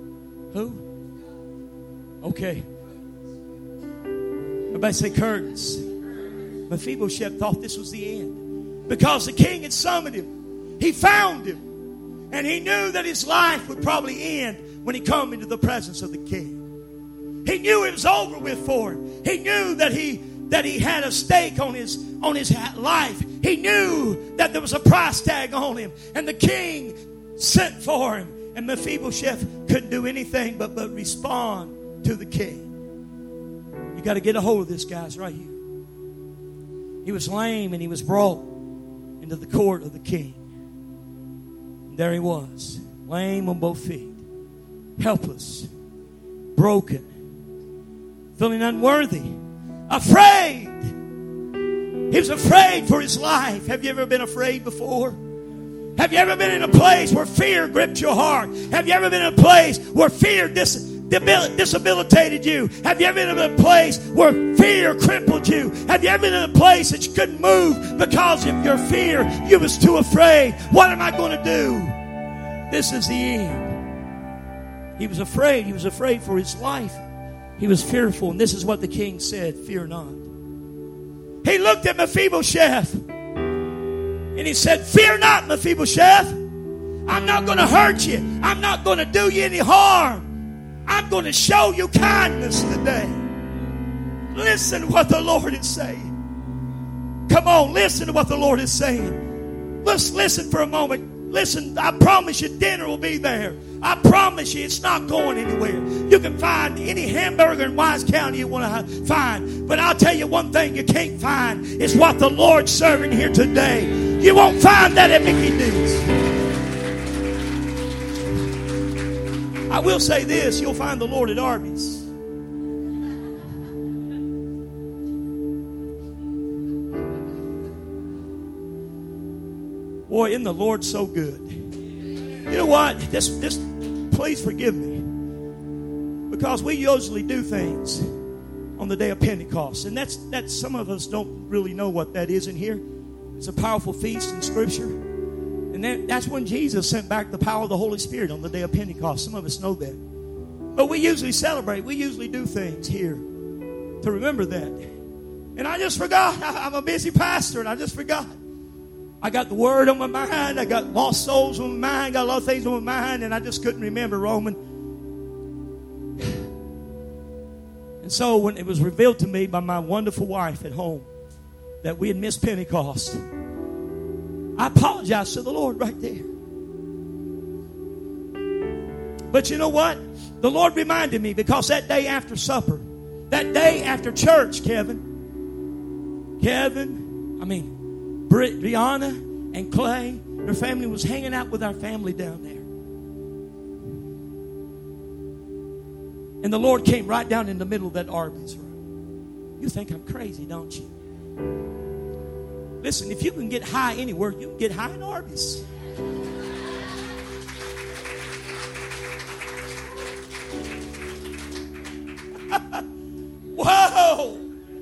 Okay. Everybody say curtains. Mephibosheth thought this was the end. Because the king had summoned him. He found him. And he knew that his life would probably end when he come into the presence of the king. He knew it was over with for him. He knew that he had a stake on his life. He knew that there was a price tag on him. And the king sent for him. And Mephibosheth couldn't do anything but respond to the king. You got to get a hold of this, guys, right here. He was lame and he was brought into the court of the king. And there he was, lame on both feet, helpless, broken, feeling unworthy, afraid. He was afraid for his life. Have you ever been afraid before? Have you ever been in a place where fear gripped your heart? Have you ever been in a place where fear disabilitated you? Have you ever been in a place where fear crippled you? Have you ever been in a place that you couldn't move because of your fear? You was too afraid. What am I going to do? This is the end. He was afraid. He was afraid for his life. He was fearful. And this is what the king said, fear not. He looked at Mephibosheth and he said, fear not, Mephibosheth. I'm not going to hurt you. I'm not going to do you any harm. I'm going to show you kindness today. Listen to what the Lord is saying. Come on, listen to what the Lord is saying. Let's listen for a moment. Listen, I promise you dinner will be there. I promise you it's not going anywhere. You can find any hamburger in Wise County you want to find. But I'll tell you one thing you can't find is what the Lord's serving here today. You won't find that at Mickey D's. I will say this, you'll find the Lord at Arby's. Boy, isn't the Lord so good? You know what? This, please forgive me. Because we usually do things on the day of Pentecost. And that's some of us don't really know what that is in here. It's a powerful feast in Scripture. And that's when Jesus sent back the power of the Holy Spirit on the day of Pentecost. Some of us know that. But we usually celebrate. We usually do things here to remember that. And I just forgot. I'm a busy pastor and I just forgot. I got the Word on my mind. I got lost souls on my mind. Got a lot of things on my mind. And I just couldn't remember, Roman. And so when it was revealed to me by my wonderful wife at home that we had missed Pentecost, I apologized to the Lord right there. But you know what? The Lord reminded me, because that day after supper, that day after church, Brianna and Clay, their family was hanging out with our family down there. And the Lord came right down in the middle of that Arby's room. You think I'm crazy, don't you? Listen, if you can get high anywhere, you can get high in Arby's. Whoa!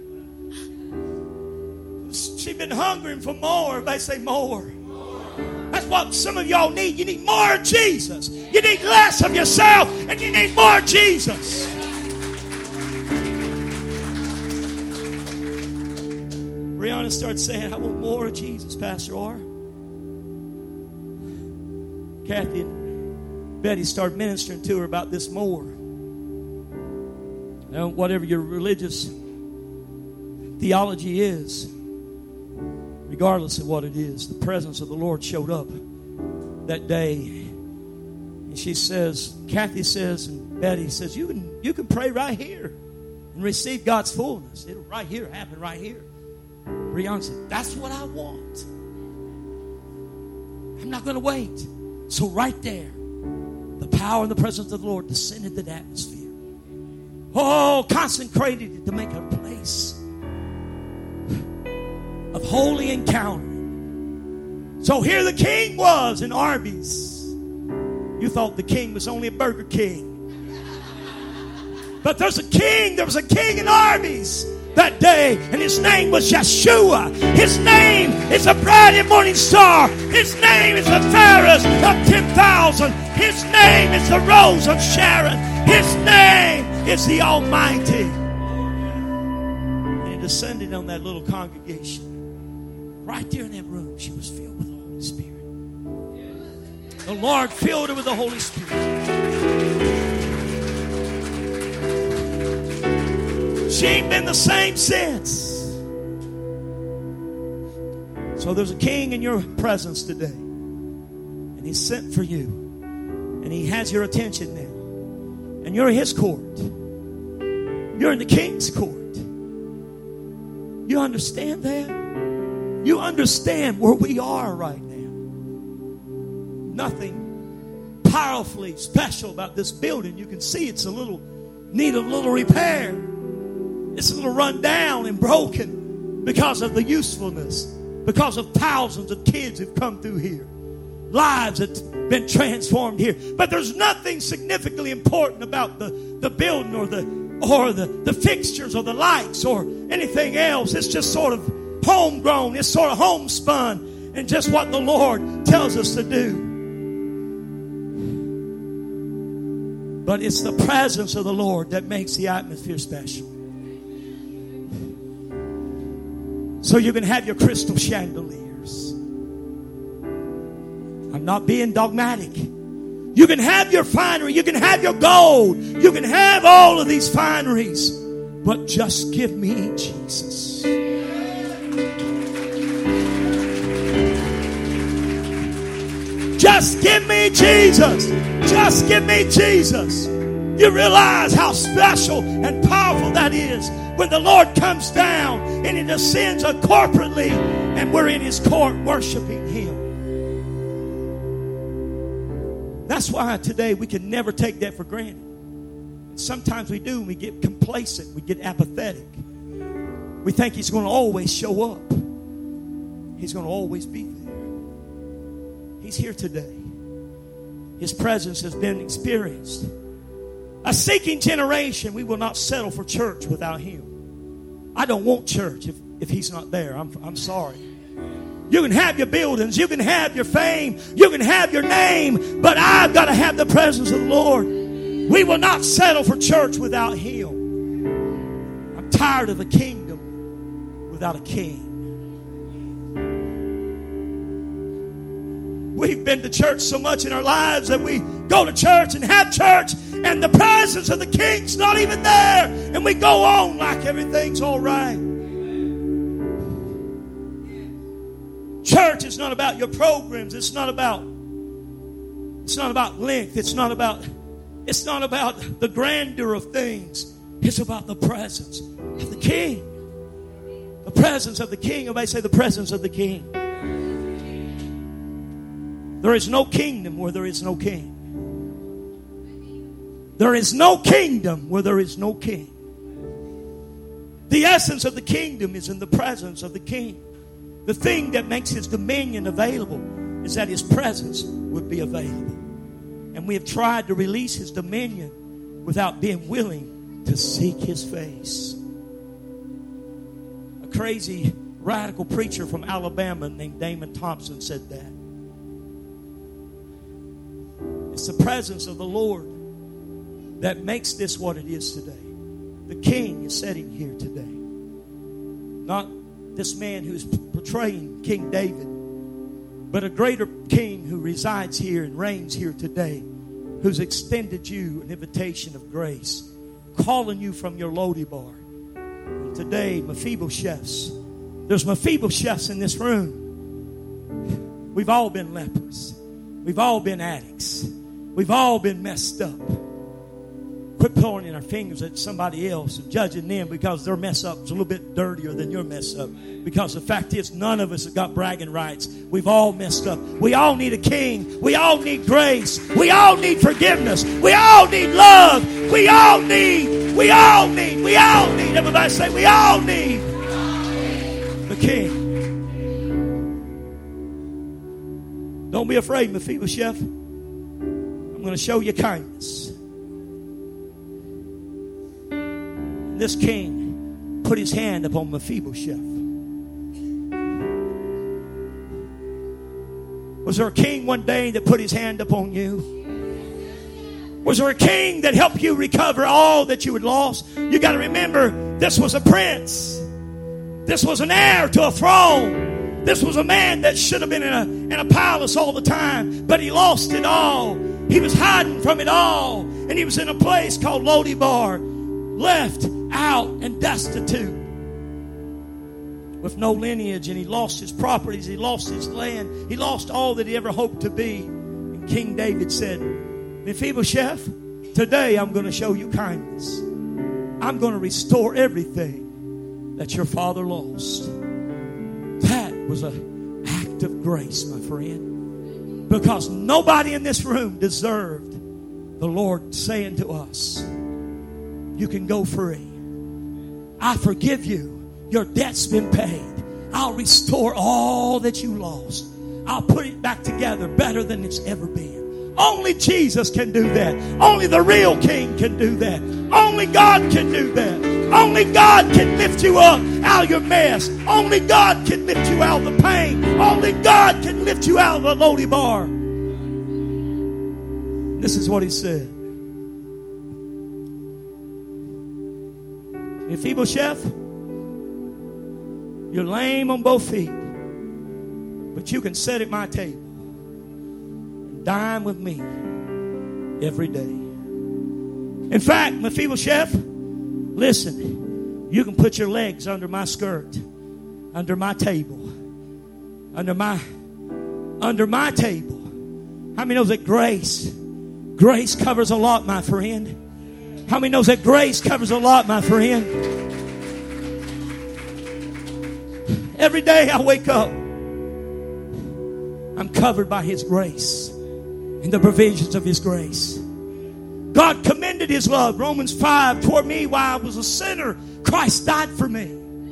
She's been hungering for more. Everybody say more. That's what some of y'all need. You need more of Jesus. You need less of yourself, and you need more of Jesus. Brianna started saying, I want more of Jesus, Pastor R. Kathy and Betty started ministering to her about this more. Now, whatever your religious theology is, regardless of what it is, the presence of the Lord showed up that day. And she says, Kathy says, and Betty says, you can pray right here and receive God's fullness. It'll right here happen right here. Brianna said, that's what I want. I'm not going to wait. So right there, the power and the presence of the Lord descended the atmosphere. Oh, consecrated it to make a place of holy encounter. So here the king was in Arby's. You thought the king was only a Burger King. But there was a king in Arby's that day, and his name was Yeshua. His name is a bright and morning star. His name is the fairest of 10,000. His name is the rose of Sharon. His name is the Almighty. And he descended on that little congregation. Right there in that room, she was filled with the Holy Spirit. The Lord filled her with the Holy Spirit. She ain't been the same since. So there's a king in your presence today. And he's sent for you. And he has your attention now. And you're in his court. You're in the king's court. You understand that? You understand where we are right now. Nothing powerfully special about this building. You can see it's need a little repair. It's a little run down and broken because of the usefulness, because of thousands of kids who've come through here, lives that's been transformed here. But there's nothing significantly important about the building or the fixtures or the lights or anything else. It's just sort of homegrown. It's sort of homespun and just what the Lord tells us to do. But it's the presence of the Lord that makes the atmosphere special. So you can have your crystal chandeliers. I'm not being dogmatic. You can have your finery. You can have your gold. You can have all of these fineries. But just give me Jesus. Just give me Jesus. Just give me Jesus. You realize how special and powerful that is when the Lord comes down and he descends corporately and we're in his court worshiping him. That's why today we can never take that for granted. Sometimes we do. We get complacent. We get apathetic. We think he's going to always show up. He's going to always be there. He's here today. His presence has been experienced. A seeking generation, we will not settle for church without him. I don't want church if he's not there. I'm sorry. You can have your buildings. You can have your fame. You can have your name. But I've got to have the presence of the Lord. We will not settle for church without him. I'm tired of a kingdom without a king. We've been to church so much in our lives that we go to church and have church and the presence of the king's not even there. And we go on like everything's all right. Church is not about your programs. It's not about length. It's not about the grandeur of things. It's about the presence of the king. The presence of the king. Everybody say the presence of the king. There is no kingdom where there is no king. There is no kingdom where there is no king. The essence of the kingdom is in the presence of the king. The thing that makes his dominion available is that his presence would be available. And we have tried to release his dominion without being willing to seek his face. A crazy radical preacher from Alabama named Damon Thompson said that. It's the presence of the Lord that makes this what it is today. The king is sitting here today. Not this man who's portraying King David, but a greater king who resides here and reigns here today, who's extended you an invitation of grace, calling you from your Lodi bar. And today, Mephibosheths There's Mephibosheths in this room. We've all been lepers. We've all been addicts. We've all been messed up. Quit pointing our fingers at somebody else and judging them because their mess up is a little bit dirtier than your mess up. Because the fact is, none of us have got bragging rights. We've all messed up. We all need a king. We all need grace. We all need forgiveness. We all need love. We all need. Everybody say, we all need the king. Don't be afraid, Mephibosheth. I'm going to show you kindness. This king put his hand upon Mephibosheth. Was there a king one day that put his hand upon you? Was there a king that helped you recover all that you had lost? You got to remember, this was a prince. This was an heir to a throne. This was a man that should have been in a palace all the time, but he lost it all. He was hiding from it all, and he was in a place called Lodebar, left out and destitute with no lineage, and he lost his properties, he lost his land, he lost all that he ever hoped to be. And King David said, Mephibosheth, today I'm going to show you kindness. I'm going to restore everything that your father lost. That was an act of grace, my friend, because nobody in this room deserved the Lord saying to us, you can go free. I forgive you. Your debt's been paid. I'll restore all that you lost. I'll put it back together better than it's ever been. Only Jesus can do that. Only the real King can do that. Only God can do that. Only God can lift you up out of your mess. Only God can lift you out of the pain. Only God can lift you out of the Lodebar. This is what he said. Mephibosheth, you're lame on both feet, but you can sit at my table and dine with me every day. In fact, Mephibosheth, listen, you can put your legs under my skirt, under my table, under my table. How many knows that grace covers a lot, my friend? How many knows that grace covers a lot, my friend? Every day I wake up, I'm covered by His grace and the provisions of His grace. God commended His love, Romans 5, toward me while I was a sinner. Christ died for me.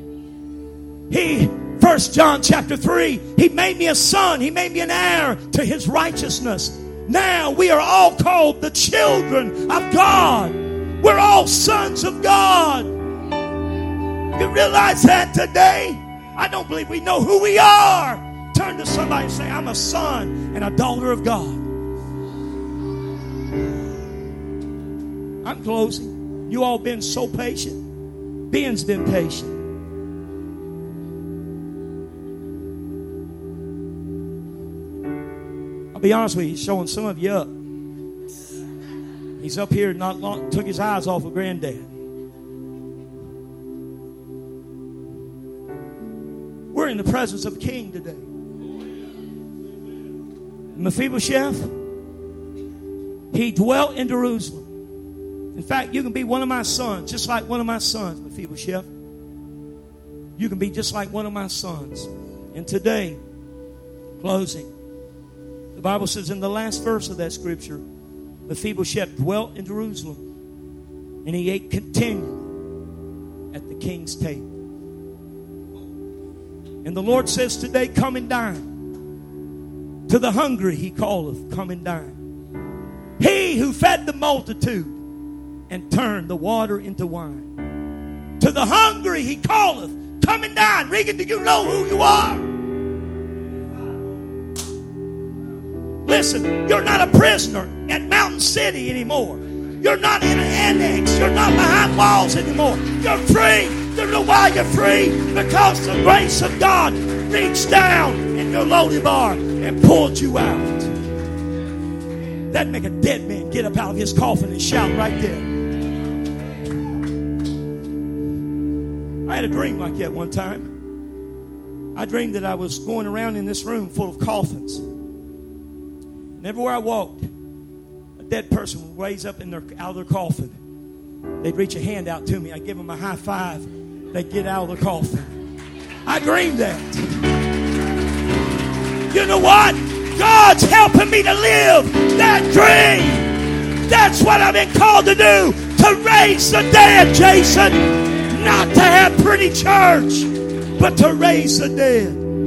1 John chapter 3, He made me a son. He made me an heir to His righteousness. Now we are all called the children of God. We're all sons of God. You realize that today? I don't believe we know who we are. Turn to somebody and say, I'm a son and a daughter of God. I'm closing. You all been so patient. Ben's been patient. I'll be honest with you, he's showing some of you up. He's up here not long, took his eyes off of Granddad. We're in the presence of a king today. Mephibosheth, he dwelt in Jerusalem. In fact, you can be one of my sons, just like one of my sons, Mephibosheth. You can be just like one of my sons. And today, closing, the Bible says in the last verse of that scripture, Mephibosheth dwelt in Jerusalem, and he ate continually at the king's table. And the Lord says today, come and dine. To the hungry he calleth, come and dine. He who fed the multitude and turned the water into wine. To the hungry he calleth, come and dine. Regan, do you know who you are? Listen, you're not a prisoner at Mountain City anymore. You're not in an annex. You're not behind walls anymore. You're free. You know why you're free? Because the grace of God reached down in your Lodebar and pulled you out. That'd make a dead man get up out of his coffin and shout right there. I had a dream like that one time. I dreamed that I was going around in this room full of coffins. And everywhere I walked, a dead person would raise up out of their coffin. They'd reach a hand out to me. I'd give them a high five. They'd get out of their coffin. I dreamed that. You know what? God's helping me to live that dream. That's what I've been called to do. To raise the dead, Jason. Not to have pretty church, but to raise the dead.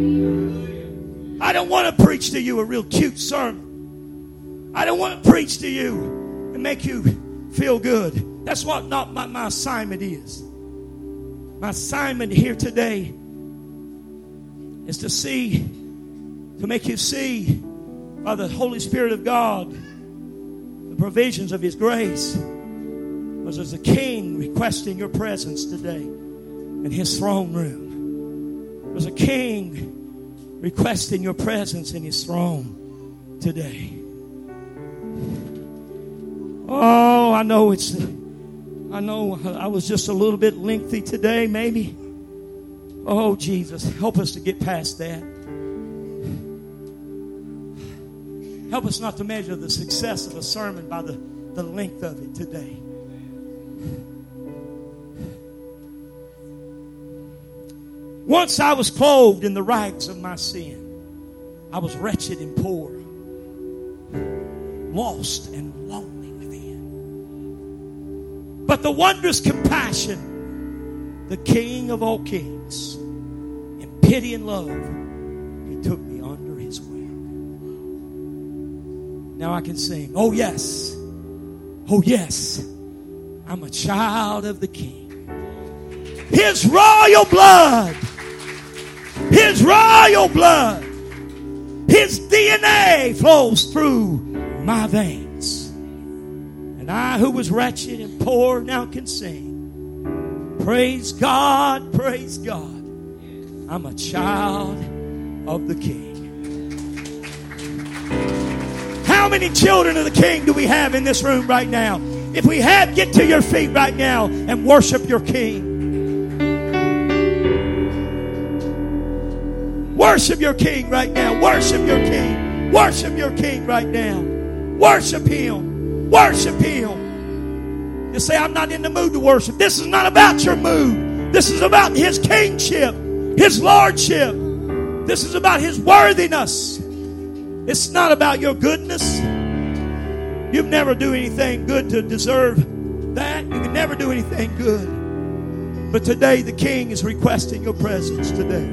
I don't want to preach to you a real cute sermon. I don't want to preach to you and make you feel good. That's what not my assignment is. My assignment here today is to make you see by the Holy Spirit of God the provisions of His grace. Because there's a king requesting your presence today in His throne room. There's a king requesting your presence in His throne today. Oh, I know I was just a little bit lengthy today, maybe. Oh, Jesus, help us to get past that. Help us not to measure the success of a sermon by the length of it today. Once I was clothed in the rags of my sin. I was wretched and poor, lost and lonely within. But the wondrous compassion, the King of all kings, in pity and love, He took me under His wing. Now I can sing, oh yes, I'm a child of the King. His royal blood, His royal blood, His DNA flows through my veins. And I who was wretched and poor now can sing, praise God, praise God. I'm a child of the King. How many children of the King do we have in this room right now? If we have, get to your feet right now and worship your King. Worship your King right now. Worship your King. Worship your King right now. Worship Him. Worship Him. You say, I'm not in the mood to worship. This is not about your mood. This is about His kingship, His lordship. This is about His worthiness. It's not about your goodness. You'll never do anything good to deserve that. You can never do anything good. But today the King is requesting your presence today.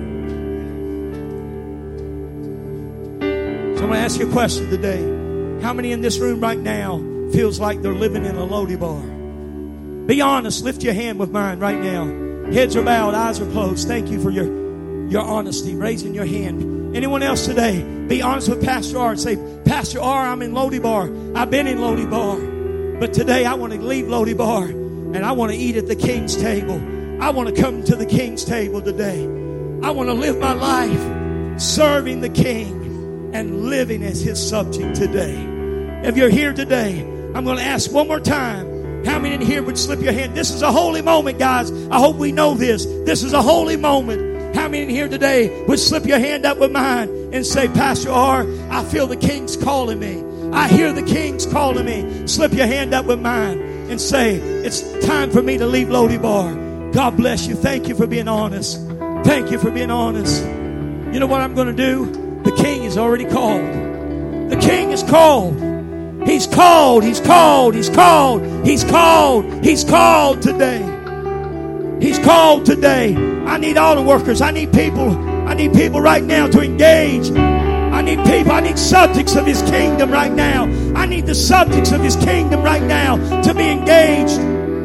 So I'm going to ask you a question today. How many in this room right now feels like they're living in a Lo-Debar? Be honest. Lift your hand with mine right now. Heads are bowed, eyes are closed. Thank you for your honesty, raising your hand. Anyone else today? Be honest with Pastor R. Say, Pastor R, I'm in Lo-Debar. I've been in Lo-Debar. But today I want to leave Lo-Debar and I want to eat at the King's table. I want to come to the King's table today. I want to live my life serving the King and living as His subject today. If you're here today, I'm going to ask one more time. How many in here would slip your hand? This is a holy moment, guys. I hope we know this. This is a holy moment. How many in here today would slip your hand up with mine and say, Pastor R, I feel the King's calling me. I hear the King's calling me. Slip your hand up with mine and say, it's time for me to leave Lo-Debar. God bless you. Thank you for being honest. Thank you for being honest. You know what I'm going to do? The King is already called. The King is called. He's called. He's called. He's called. He's called. He's called today. He's called today. I need all the workers. I need people. I need people right now to engage. I need people. I need subjects of His kingdom right now. I need the subjects of His kingdom right now to be engaged.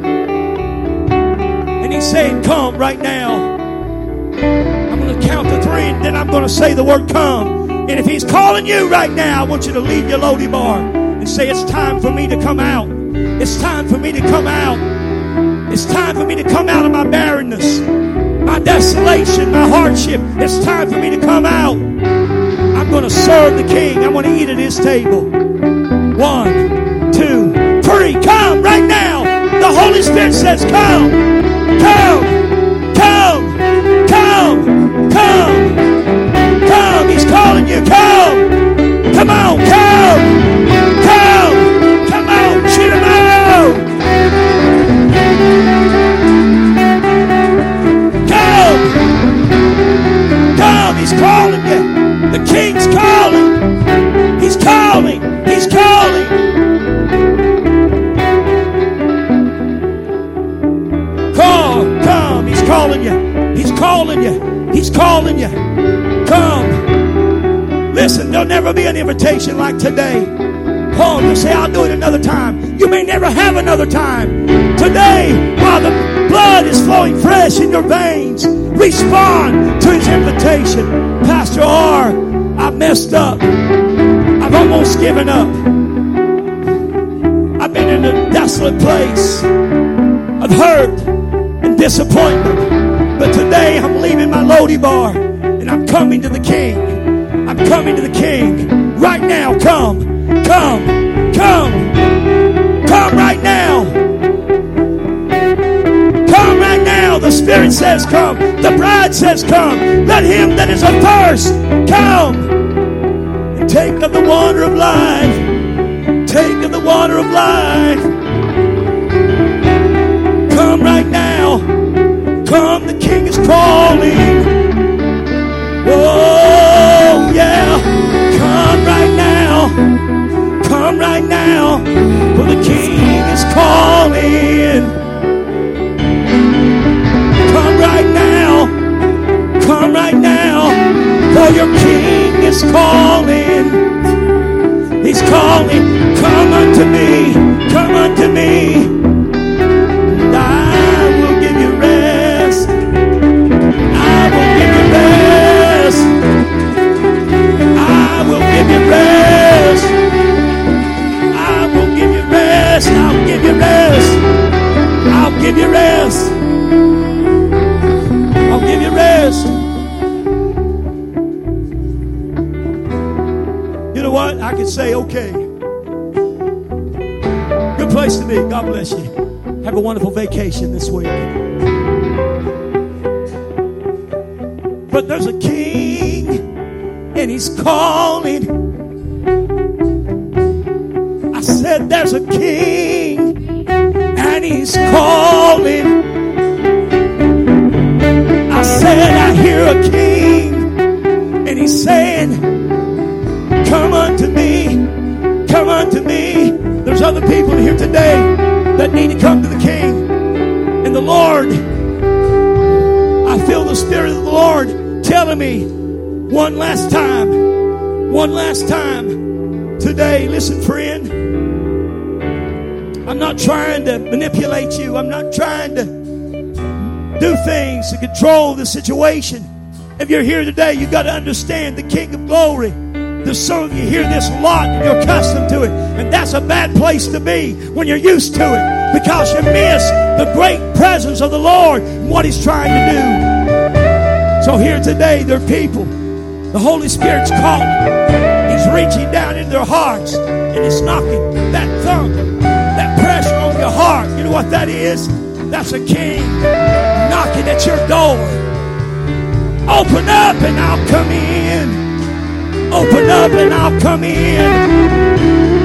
And He's saying, come right now. I'm going to count to 3 and then I'm going to say the word come. And if He's calling you right now, I want you to leave your Lo-Debar and say, it's time for me to come out. It's time for me to come out. It's time for me to come out of my barrenness, my desolation, my hardship. It's time for me to come out. I'm going to serve the King. I'm going to eat at His table. 1, 2, 3. Come right now. The Holy Spirit says, come. Come. Come. Come. Come. calling you. Come. Come on, come. Come. Come on, cheer him out. Come. Come, he's calling you. The King's calling. He's calling. He's calling. Come. He's calling you. He's calling you. He's calling you. Come. Listen, there'll never be an invitation like today. Oh, you say, I'll do it another time. You may never have another time. Today, while the blood is flowing fresh in your veins, respond to his invitation. Pastor R, I messed up. I've almost given up. I've been in a desolate place of hurt and disappointment. But today I'm leaving my Lodi bar and I'm coming to the King. I'm coming to the King. Right now, come. Come. Come. Come right now. Come right now. The Spirit says come. The bride says come. Let him that is athirst come. And take of the water of life. Take of the water of life. Come right now. Come, the King is calling. Oh, yeah. Come right now. Come right now. For the King is calling. Come right now. Come right now. For your King is calling. He's calling. Come unto me. Come unto me. And I will give you rest. I will give you rest. I will give you rest. I will give you rest. I'll give you rest. I'll give you rest. I'll give you rest. You know what? I could say, okay. Good place to be. God bless you. Have a wonderful vacation this week. But there's a King, and he's calling. I said there's a King, and he's calling. I said I hear a King, and he's saying, come unto me, come unto me. There's other people here today that need to come to the King. And the Lord, I feel the Spirit of the Lord telling me one last time today. Listen, friend, I'm not trying to manipulate you. I'm not trying to do things to control the situation. If you're here today, you've got to understand the King of Glory. There's some of you hear this a lot and you're accustomed to it, and that's a bad place to be when you're used to it, because you miss the great presence of the Lord and what he's trying to do. So here today, there are people, the Holy Spirit's calling. He's reaching down in their hearts and he's knocking that thumb, that pressure on your heart. You know what that is? That's a King knocking at your door. Open up and I'll come in. Open up and I'll come in.